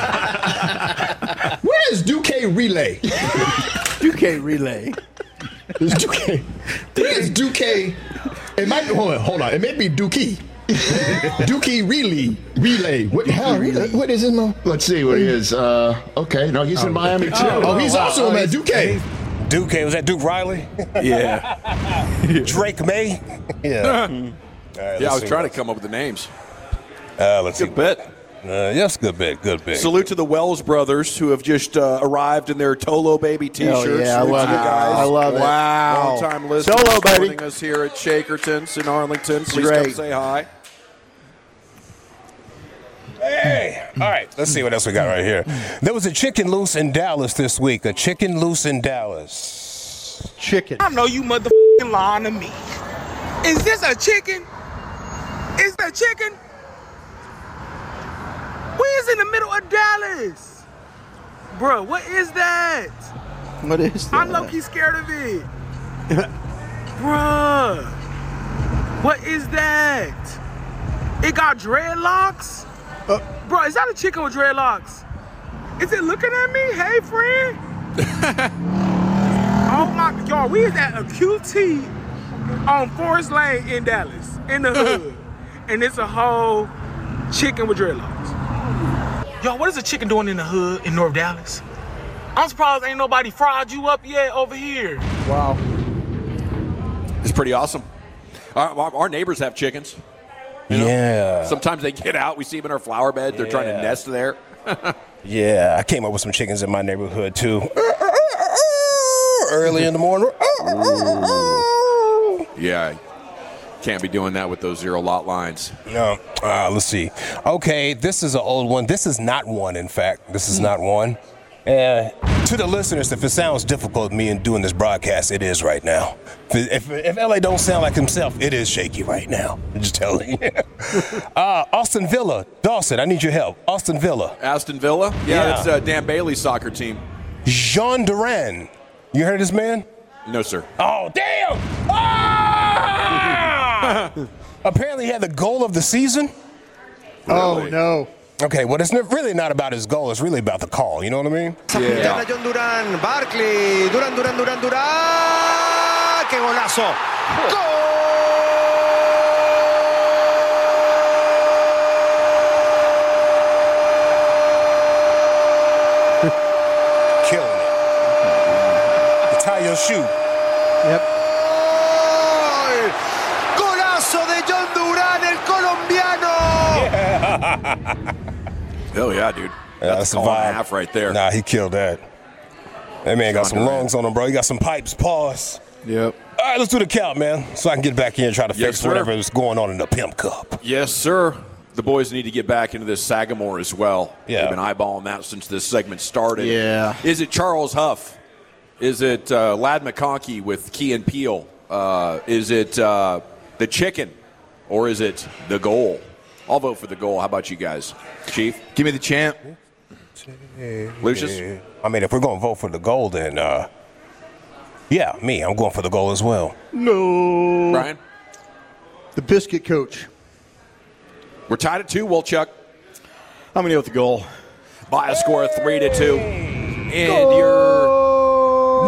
Speaker 8: Where is Duque Relay?
Speaker 5: Duque Relay.
Speaker 8: It's Duque. Where is Duque? It might be. Hold on. Hold on. It may be Duque. Duque Relay. Relay. What, how, what is his name?
Speaker 9: Let's see what he is. Uh, okay. No, he's oh, in Miami too.
Speaker 8: Oh, oh he's wow. also oh, at Duque.
Speaker 6: Duque. Was that Duke Riley?
Speaker 2: Yeah.
Speaker 6: Drake May?
Speaker 2: Yeah. Right, yeah, I was trying to come up with the names.
Speaker 6: Uh, let's
Speaker 2: good
Speaker 6: see.
Speaker 2: bet.
Speaker 6: Uh, yes, good bit, good bit.
Speaker 2: Salute to the Wells brothers who have just uh, arrived in their Tolo Baby T-shirts.
Speaker 5: Oh, yeah, I love it, guys. I love it.
Speaker 2: Wow. Long-time listeners
Speaker 5: Tolo Baby.
Speaker 2: joining us here at Shakerton's in Arlington. Please
Speaker 5: great.
Speaker 2: come say hi.
Speaker 6: Hey! All right, let's see what else we got right here. There was a chicken loose in Dallas this week. A chicken loose in Dallas.
Speaker 3: Chicken.
Speaker 10: I know you motherfucking lying to me. Is this a chicken? Is that chicken? Where's in the middle of Dallas? Bruh, what is that?
Speaker 5: What is that?
Speaker 10: I'm low-key scared of it. Bruh. What is that? It got dreadlocks? Uh, Bro, is that a chicken with dreadlocks? Is it looking at me? Hey, friend. Oh my, y'all, we is at a Q T on Forest Lane in Dallas, in the hood. And it's a whole chicken with dreadlocks. Yo, what is a chicken doing in the hood in North Dallas? I'm surprised ain't nobody fried you up yet over here.
Speaker 3: Wow.
Speaker 2: It's pretty awesome. Our, our, our neighbors have chickens. You know?
Speaker 6: Yeah.
Speaker 2: Sometimes they get out. We see them in our flower bed. They're yeah. trying to nest there.
Speaker 6: Yeah, I came up with some chickens in my neighborhood, too. Early in the morning.
Speaker 2: Yeah. Can't be doing that with those zero lot lines.
Speaker 6: No. Uh, let's see. Okay, this is an old one. This is not one, in fact. This is not one. Uh, to the listeners, if it sounds difficult, me in doing this broadcast, it is right now. If, if, if L A don't sound like himself, it is shaky right now. I'm just telling you. uh, Austin Villa. Dawson, I need your help. Austin Villa.
Speaker 2: Aston Villa? Yeah,
Speaker 6: Yeah.
Speaker 2: that's uh, Dan Bailey's soccer team.
Speaker 6: Jean Duran. You heard of this man?
Speaker 2: No, sir.
Speaker 6: Oh, damn! Ah! Apparently he had the goal of the season.
Speaker 3: Oh, no.
Speaker 6: Okay, well, it's really not about his goal. It's really about the call. You know what I mean?
Speaker 2: Yeah.
Speaker 10: John Duran, Barkley, Duran, Duran, Duran, Duran. ¡Qué golazo! ¡Gol!
Speaker 6: Killing it. You tie your shoe.
Speaker 3: Yep.
Speaker 10: ¡Golazo de John Duran, el colombiano!
Speaker 6: Yeah.
Speaker 2: Hell yeah, dude.
Speaker 6: Yeah,
Speaker 2: that's
Speaker 6: that's
Speaker 2: a
Speaker 6: a
Speaker 2: call and a
Speaker 6: vibe.
Speaker 2: half right there.
Speaker 6: Nah, he killed that. That man got
Speaker 2: John
Speaker 6: some
Speaker 2: Duran.
Speaker 6: lungs on him, bro. He got some pipes. Pause.
Speaker 3: Yep.
Speaker 6: All right, let's do the count, man, so I can get back in and try to
Speaker 2: Yes,
Speaker 6: fix
Speaker 2: sir.
Speaker 6: whatever is going on in the Pimp Cup.
Speaker 2: Yes, sir. The boys need to get back into this Sagamore as well.
Speaker 6: Yeah.
Speaker 2: They've been eyeballing that since this segment started.
Speaker 5: Yeah.
Speaker 2: Is it Charles Huff? Is it uh, Lad McConkey with Key and Peele? Uh, is it uh, the chicken? Or is it the goal? I'll vote for the goal. How about you guys? Chief?
Speaker 4: Give me the champ.
Speaker 2: Lucius?
Speaker 6: I mean, if we're going to vote for the goal, then, uh, yeah, me. I'm going for the goal as well.
Speaker 3: No.
Speaker 2: Brian?
Speaker 3: The biscuit coach.
Speaker 2: We're tied at two, Wolchuk.
Speaker 5: I'm going to go with the goal.
Speaker 2: By a score of three to two. And your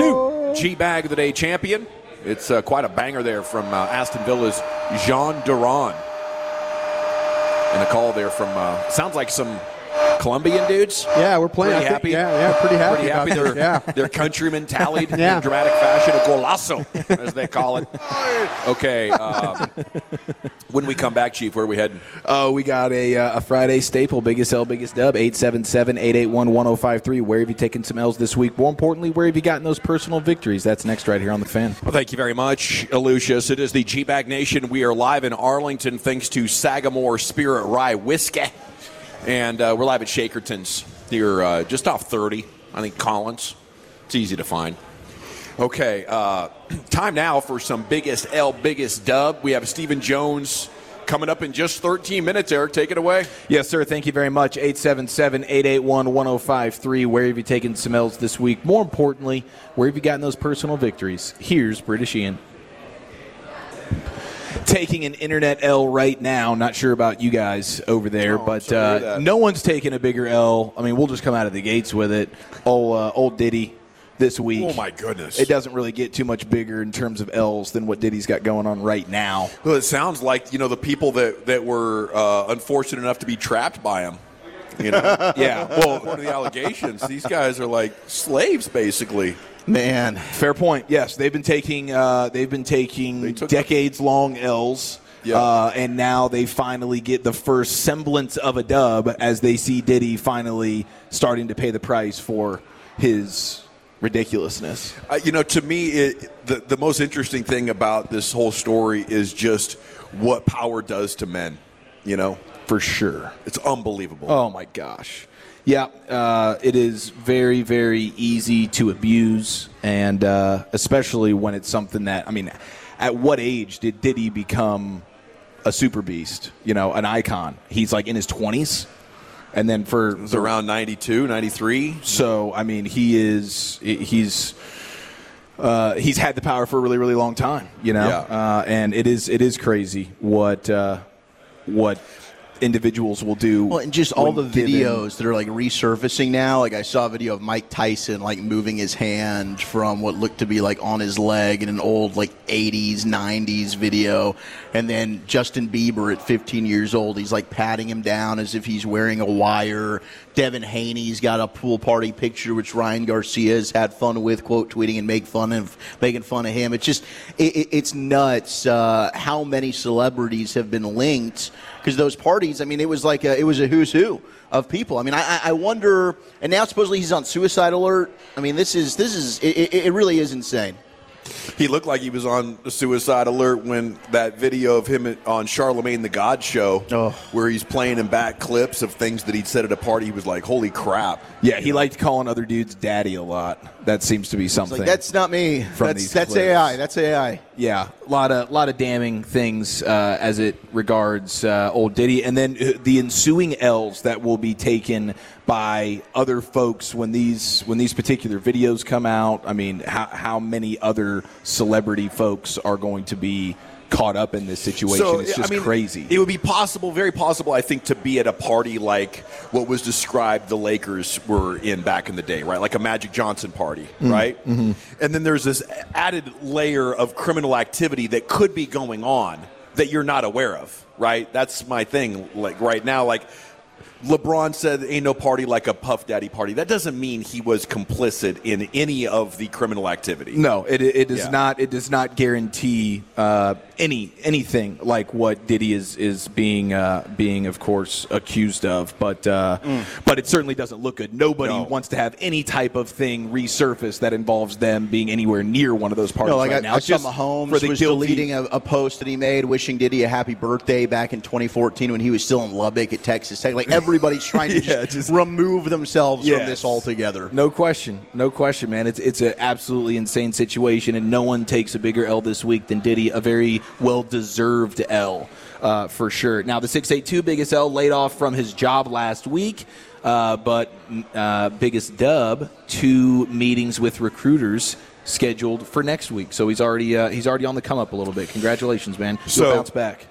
Speaker 2: G-Bag of the Day champion. It's uh, quite a banger there from uh, Aston Villa's Jean Duran. And a call there from, uh, sounds like some Colombian dudes.
Speaker 3: Yeah, we're playing.
Speaker 2: Pretty
Speaker 3: I think,
Speaker 2: happy.
Speaker 3: Yeah, yeah, pretty happy.
Speaker 2: Pretty happy.
Speaker 3: about
Speaker 2: Their,
Speaker 3: this, yeah.
Speaker 2: their countrymen tallied
Speaker 3: Yeah.
Speaker 2: in dramatic fashion. A golazo, as they call it. Okay. Um, when we come back, Chief, where are we heading?
Speaker 4: Oh, we got a, uh, a Friday staple, biggest L, biggest dub, eight seven seven, eight eight one, one oh five three. Where have you taken some L's this week? More importantly, where have you gotten those personal victories? That's next right here on The Fan.
Speaker 2: Well, thank you very much, Lucius. It is the G-Bag Nation. We are live in Arlington thanks to Sagamore Spirit Rye Whiskey. And uh, we're live at Shakerton's here uh, just off thirty, I think Collins. It's easy to find. Okay, uh, time now for some biggest L, biggest dub. We have Stephen Jones coming up in just thirteen minutes. Eric, take it away.
Speaker 4: Yes, sir. Thank you very much. eight seven seven, eight eight one, one oh five three. Where have you taken some L's this week? More importantly, where have you gotten those personal victories? Here's British Ian. Taking an internet L right now. Not sure about you guys over there,
Speaker 2: Oh,
Speaker 4: but
Speaker 2: sorry to hear
Speaker 4: uh,
Speaker 2: that.
Speaker 4: no one's taking a bigger L. I mean, we'll just come out of the gates with it. Old, uh, old Diddy this week.
Speaker 2: Oh, my goodness.
Speaker 4: It doesn't really get too much bigger in terms of L's than what Diddy's got going on right now.
Speaker 2: Well, it sounds like, you know, the people that, that were uh, unfortunate enough to be trapped by him. You know?
Speaker 4: Yeah.
Speaker 2: Well, according to the allegations, these guys are like slaves, basically.
Speaker 5: Man,
Speaker 4: fair point. Yes, they've been taking uh, they've been taking
Speaker 2: took-
Speaker 4: decades long L's.
Speaker 2: Yeah.
Speaker 4: Uh, and now they finally get the first semblance of a dub as they see Diddy finally starting to pay the price for his ridiculousness.
Speaker 2: Uh, you know, to me, it, the, the most interesting thing about this whole story is just what power does to men, you know?
Speaker 4: For sure.
Speaker 2: It's unbelievable.
Speaker 4: Oh, my gosh. Yeah, uh, it is very, very easy to abuse, and uh, especially when it's something that, I mean, at what age did Diddy become a super beast, you know, an icon? He's like in his twenties, and then for
Speaker 2: It was around ninety-two, ninety-three.
Speaker 4: So, I mean, he is he's uh, he's had the power for a really, really long time, you know,
Speaker 2: Yeah.
Speaker 4: uh, and it is it is crazy what uh, what individuals will do.
Speaker 5: Well, and just all
Speaker 4: when
Speaker 5: the
Speaker 4: given-
Speaker 5: videos that are like resurfacing now. Like I saw a video of Mike Tyson like moving his hand from what looked to be like on his leg in an old like eighties, nineties video. And then Justin Bieber at fifteen years old, he's like patting him down as if he's wearing a wire. Devin Haney's got a pool party picture which Ryan Garcia's had fun with, quote tweeting and make fun of making fun of him. It's just it, it, it's nuts uh, how many celebrities have been linked. Because those parties, I mean, it was like a, it was a who's who of people. I mean, I, I wonder, and now supposedly he's on suicide alert. I mean, this is this is it, it really is insane.
Speaker 2: He looked like he was on the suicide alert when that video of him on Charlemagne the God show,
Speaker 5: Oh.
Speaker 2: where he's playing in back clips of things that he'd said at a party. He was like, "Holy crap!"
Speaker 4: Yeah, he liked calling other dudes daddy a lot. That seems to be
Speaker 5: It's
Speaker 4: something.
Speaker 5: like that's not me.
Speaker 4: From
Speaker 5: That's
Speaker 4: these
Speaker 5: that's
Speaker 4: clips.
Speaker 5: A I. That's A I.
Speaker 4: Yeah, a lot of lot of damning things uh, as it regards uh, old Diddy, and then uh, the ensuing L's that will be taken by other folks when these when these particular videos come out. I mean, how how many other celebrity folks are going to be caught up in this situation? It's just
Speaker 2: I mean,
Speaker 4: crazy.
Speaker 2: It would be possible, very possible, I think, to be at a party like what was described the Lakers were in back in the day, right? Like a Magic Johnson party, right? Mm-hmm. And then there's this added layer of criminal activity that could be going on that you're not aware of, right? That's my thing. Like right now, like LeBron said, ain't no party like a Puff Daddy party. That doesn't mean he was complicit in any of the criminal activity.
Speaker 4: No, it it does
Speaker 2: Yeah.
Speaker 4: not. It does not guarantee uh, any anything like what Diddy is is being uh, being of course accused of. But uh, but it certainly doesn't look good. Nobody
Speaker 2: No.
Speaker 4: wants to have any type of thing resurface that involves them being anywhere near one of those parties
Speaker 5: No, like
Speaker 4: right
Speaker 5: I,
Speaker 4: now.
Speaker 5: I
Speaker 4: It's
Speaker 5: saw
Speaker 4: just
Speaker 5: Mahomes
Speaker 4: for the
Speaker 5: was
Speaker 4: guilty-
Speaker 5: deleting a, a post that he made wishing Diddy a happy birthday back in twenty fourteen when he was still in Lubbock at Texas Tech. Like everybody's trying to
Speaker 4: Yeah,
Speaker 5: just,
Speaker 4: just-
Speaker 5: remove themselves
Speaker 4: Yes.
Speaker 5: from this altogether.
Speaker 4: No question, no question, man. It's it's an absolutely insane situation, and no one takes a bigger L this week than Diddy. A very well-deserved L, uh, for sure. Now, the six eight two biggest L laid off from his job last week, uh, but uh, biggest dub, two meetings with recruiters scheduled for next week. So he's already uh, he's already on the come up a little bit. Congratulations, man. You'll
Speaker 2: So-
Speaker 4: bounce back.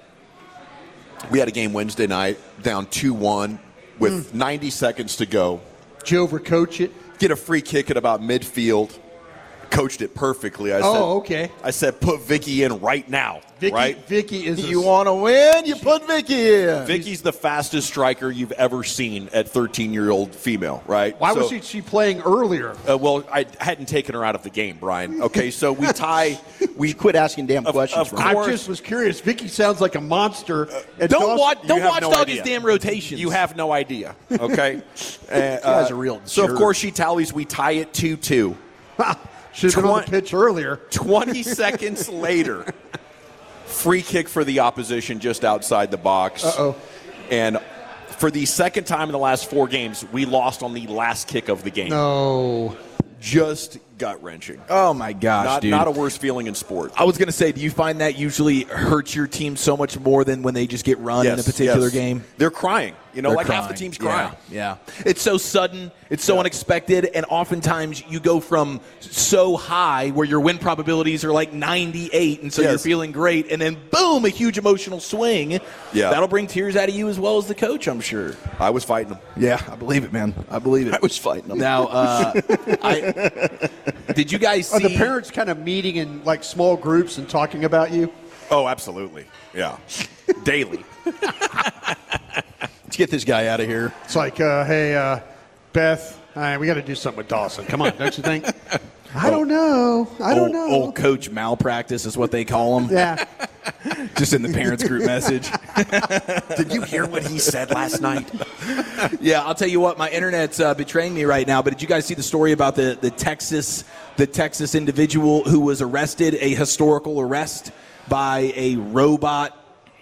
Speaker 2: We had a game Wednesday night, down two one, with ninety seconds to go.
Speaker 3: Did you overcoach it?
Speaker 2: Get a free kick at about midfield. coached it perfectly. I
Speaker 3: Oh,
Speaker 2: said,
Speaker 3: okay.
Speaker 2: I said, put Vicky in right now.
Speaker 3: Vicky,
Speaker 2: right?
Speaker 3: Vicky is.
Speaker 5: You want to win? You put Vicky in.
Speaker 2: Vicky's the fastest striker you've ever seen at thirteen-year-old female, right?
Speaker 3: Why
Speaker 2: So-
Speaker 3: was she, she playing earlier?
Speaker 2: Uh, well, I hadn't taken her out of the game, Brian. Okay, so we tie. We
Speaker 5: quit asking damn
Speaker 2: of,
Speaker 5: questions.
Speaker 2: Of
Speaker 3: I
Speaker 2: course,
Speaker 3: just was curious. Vicky sounds like a monster. And
Speaker 4: Don't
Speaker 3: Dawson-
Speaker 4: watch. Don't
Speaker 2: have
Speaker 4: watch
Speaker 2: no
Speaker 4: all
Speaker 2: idea.
Speaker 4: these damn rotations.
Speaker 2: you have no idea. Okay, uh,
Speaker 5: guy's a real
Speaker 2: So of
Speaker 5: jerk.
Speaker 2: course she tallies. We tie it two two.
Speaker 3: Should have been on the
Speaker 2: Twen-
Speaker 3: pitch earlier.
Speaker 2: Twenty seconds later, free kick for the opposition just outside the box.
Speaker 3: Uh-oh.
Speaker 2: And for the second time in the last four games, we lost on the last kick of the game.
Speaker 3: No.
Speaker 2: Just gut-wrenching.
Speaker 4: Oh my gosh,
Speaker 2: Not,
Speaker 4: dude!
Speaker 2: not a worse feeling in sport.
Speaker 4: I was going to say, do you find that usually hurts your team so much more than when they just get run in a
Speaker 2: Yes,
Speaker 4: particular
Speaker 2: yes.
Speaker 4: game?
Speaker 2: They're crying. You know,
Speaker 4: They're
Speaker 2: like half the
Speaker 4: crying.
Speaker 2: team's crying.
Speaker 4: Yeah, yeah. It's so sudden. It's so unexpected. And oftentimes you go from so high where your win probabilities are like ninety-eight, and so
Speaker 2: Yes.
Speaker 4: you're feeling great. And then, boom, a huge emotional swing.
Speaker 2: Yeah.
Speaker 4: That'll bring tears out of you as well as the coach, I'm sure.
Speaker 2: I was fighting them.
Speaker 4: Yeah, I believe it, man. I believe it.
Speaker 5: I was fighting them.
Speaker 4: Now, uh, I, did you guys
Speaker 3: Are
Speaker 4: see
Speaker 3: the parents kind of meeting in like small groups and talking about you?
Speaker 2: Oh, absolutely. Yeah. Daily.
Speaker 5: Let's get this guy out of here.
Speaker 3: It's like, uh, hey, uh, Beth, all right, we got to do something with Dawson. Come on, don't you think? I don't know. I don't
Speaker 4: old,
Speaker 3: know.
Speaker 4: old coach malpractice is what they call him.
Speaker 3: Yeah.
Speaker 4: Just in the parents group message.
Speaker 2: Did you hear what he said last night?
Speaker 4: Yeah, I'll tell you what, my internet's uh, betraying me right now. But did you guys see the story about the, the Texas the Texas individual who was arrested, a historical arrest by a robot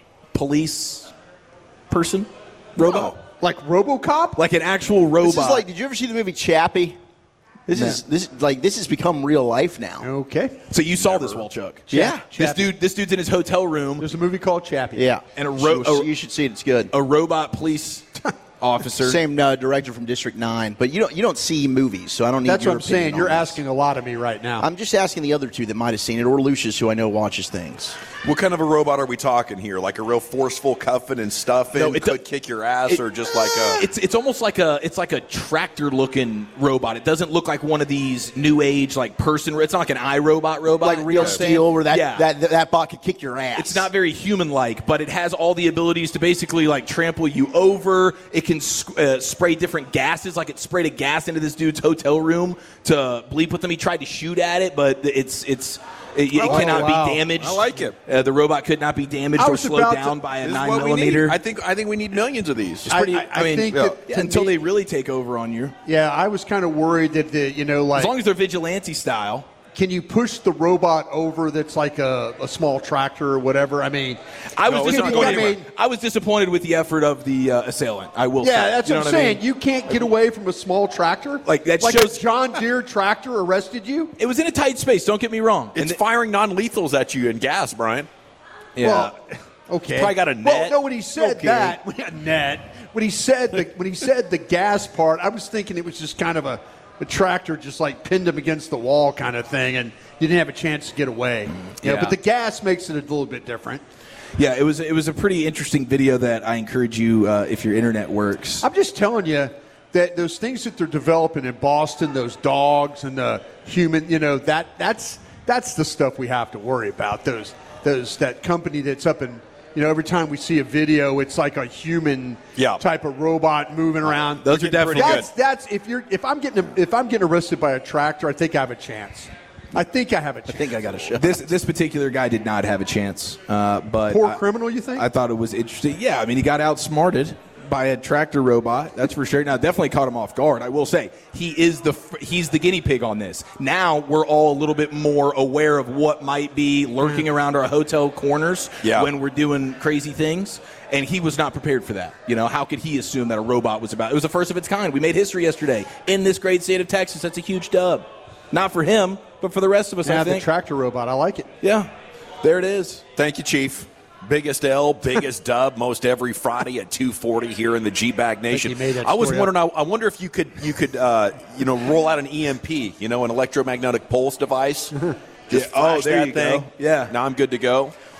Speaker 4: police person? Robot,
Speaker 3: Like RoboCop?
Speaker 4: like an actual robot.
Speaker 5: This is like, did you ever see the movie Chappie? This
Speaker 4: No.
Speaker 5: is this like this has become real life now.
Speaker 3: Okay.
Speaker 4: So you saw this, Walchuk?
Speaker 5: Yeah.
Speaker 4: This
Speaker 3: Chappie.
Speaker 4: dude, this dude's in his hotel room.
Speaker 3: There's a movie called Chappie.
Speaker 5: Yeah.
Speaker 4: And a ro-
Speaker 5: you,
Speaker 4: a-
Speaker 5: you should see it. It's good.
Speaker 4: A robot police officer.
Speaker 5: Same uh, director from District Nine, but you don't you don't see movies, so I don't need.
Speaker 3: That's
Speaker 5: your
Speaker 3: what I'm saying.
Speaker 5: opinion
Speaker 3: You're
Speaker 5: on this.
Speaker 3: asking a lot of me right now.
Speaker 5: I'm just asking the other two that might have seen it, or Lucius, who I know watches things.
Speaker 2: What kind of a robot are we talking here? Like a real forceful cuffing and stuffing?
Speaker 4: No, it
Speaker 2: could
Speaker 4: do-
Speaker 2: kick your ass,
Speaker 4: it-
Speaker 2: or just like a.
Speaker 4: It's it's almost like a it's like a tractor looking robot. It doesn't look like one of these new age like person. It's not like an iRobot robot,
Speaker 5: Like
Speaker 4: you
Speaker 5: Real
Speaker 4: know what I'm saying?
Speaker 5: Steel, where that,
Speaker 4: yeah.
Speaker 5: that, that that bot could kick your ass.
Speaker 4: It's not very human-like, but it has all the abilities to basically like trample you over. It can sc- uh, spray different gases, like it sprayed a gas into this dude's hotel room to bleep with him. He tried to shoot at it, but it's it's it, it
Speaker 2: Oh,
Speaker 4: cannot
Speaker 3: wow.
Speaker 4: be damaged.
Speaker 2: I like it.
Speaker 4: Uh, the robot could not be damaged
Speaker 3: I
Speaker 4: or
Speaker 3: was
Speaker 4: slowed
Speaker 3: about
Speaker 4: down
Speaker 3: to-
Speaker 4: by a
Speaker 2: This is
Speaker 4: nine
Speaker 2: what we
Speaker 4: millimeter.
Speaker 2: need. I think I think we need millions of these.
Speaker 3: I-
Speaker 4: Pretty,
Speaker 3: I-
Speaker 4: I, mean,
Speaker 3: think
Speaker 2: yeah.
Speaker 3: that
Speaker 4: yeah,
Speaker 3: to
Speaker 4: until
Speaker 3: me-
Speaker 4: they really take over on you.
Speaker 3: Yeah, I was kind of worried that the you know like
Speaker 4: As long as they're vigilante style.
Speaker 3: can you push the robot over that's like a, a small tractor or whatever? I mean,
Speaker 4: I was
Speaker 2: No, it's not
Speaker 4: disappointed.
Speaker 2: going
Speaker 3: I
Speaker 2: anywhere.
Speaker 3: mean,
Speaker 4: I was disappointed with the effort of the uh, assailant. I will say.
Speaker 3: yeah, that's
Speaker 4: You know
Speaker 3: what I'm
Speaker 4: I
Speaker 3: saying.
Speaker 4: mean?
Speaker 3: You can't get away from a small tractor.
Speaker 4: Like, that
Speaker 3: like
Speaker 4: shows-
Speaker 3: a John Deere tractor arrested you.
Speaker 4: It was in a tight space. Don't get me wrong.
Speaker 2: It's
Speaker 4: And the-
Speaker 2: firing non-lethals at you in gas, Brian.
Speaker 4: yeah.
Speaker 3: Well, okay.
Speaker 2: probably got a
Speaker 3: Well,
Speaker 2: net.
Speaker 3: no, when he said
Speaker 2: Okay.
Speaker 3: that, a net. When he said the when he said the gas part, I was thinking it was just kind of a, a tractor just like pinned him against the wall kind of thing, and you didn't have a chance to get away. Yeah,
Speaker 4: Yeah.
Speaker 3: but the gas makes it a little bit different.
Speaker 4: Yeah, it was it was a pretty interesting video that I encourage you uh, if your internet works.
Speaker 3: I'm just telling you that those things that they're developing in Boston, those dogs and the human, you know, that that's that's the stuff we have to worry about. Those those that company that's up in, you know, every time we see a video, it's like a human
Speaker 2: Yeah.
Speaker 3: type of robot moving around.
Speaker 4: Those are definitely
Speaker 3: that's
Speaker 2: good.
Speaker 3: that's if you're if I'm getting if I'm getting arrested by a tractor, I think I have a chance. I think I have a chance.
Speaker 5: I think I got a shot.
Speaker 4: This this particular guy did not have a chance, uh, but
Speaker 3: Poor
Speaker 4: I-
Speaker 3: criminal, you think?
Speaker 4: I thought it was interesting. Yeah, I mean he got outsmarted by a tractor robot. That's for sure. Now definitely caught him off guard. I will say he is the fr- he's the guinea pig on this. Now we're all a little bit more aware of what might be lurking around our hotel corners
Speaker 2: Yeah.
Speaker 4: when we're doing crazy things. And he was not prepared for that. You know, how could he assume that a robot was about? It was the first of its kind. We made history yesterday in this great state of Texas. That's a huge dub. Not for him, but for the rest of us,
Speaker 3: yeah,
Speaker 4: I
Speaker 3: the
Speaker 4: think.
Speaker 3: tractor robot. I like it.
Speaker 4: Yeah, there it is.
Speaker 2: Thank you, Chief. Biggest L, biggest dub, most every Friday at two forty here in the G-Bag Nation.
Speaker 3: you made that
Speaker 2: I was
Speaker 3: story
Speaker 2: wondering. I, I wonder if you could, you could, uh, you know, roll out an E M P, you know, an electromagnetic pulse device. Just
Speaker 4: Yeah, oh,
Speaker 2: flash
Speaker 4: there
Speaker 2: that
Speaker 4: you
Speaker 2: thing.
Speaker 4: go. Yeah.
Speaker 2: Now I'm good to go.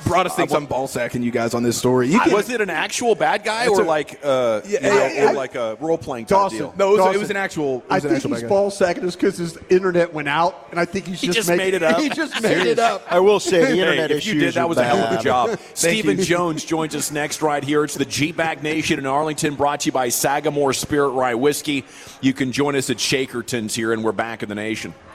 Speaker 11: Broadus thinks I'm ball sacking you guys on this story. You
Speaker 2: was it an actual bad guy or
Speaker 11: a,
Speaker 2: like uh,
Speaker 3: yeah,
Speaker 2: you know,
Speaker 3: I, I,
Speaker 2: or like a role playing type
Speaker 3: Dawson,
Speaker 2: deal?
Speaker 11: No, it was,
Speaker 3: Dawson,
Speaker 11: it was an actual. It was
Speaker 3: I
Speaker 11: an
Speaker 3: think
Speaker 11: actual
Speaker 3: he's
Speaker 11: bad guy.
Speaker 3: ball sacking us because his internet went out, and I think he's
Speaker 2: He
Speaker 3: just,
Speaker 2: just
Speaker 3: making,
Speaker 2: made it up.
Speaker 3: He just made it up.
Speaker 5: I will say the internet
Speaker 2: Hey, if
Speaker 5: issues
Speaker 2: you did, that
Speaker 5: are
Speaker 2: was a hell of a
Speaker 5: bad.
Speaker 2: job. Stephen
Speaker 11: you.
Speaker 2: Jones joins us next right here. It's the G-Bag Nation in Arlington, brought to you by Sagamore Spirit Rye Whiskey. You can join us at Shakerton's here, and we're back in the nation.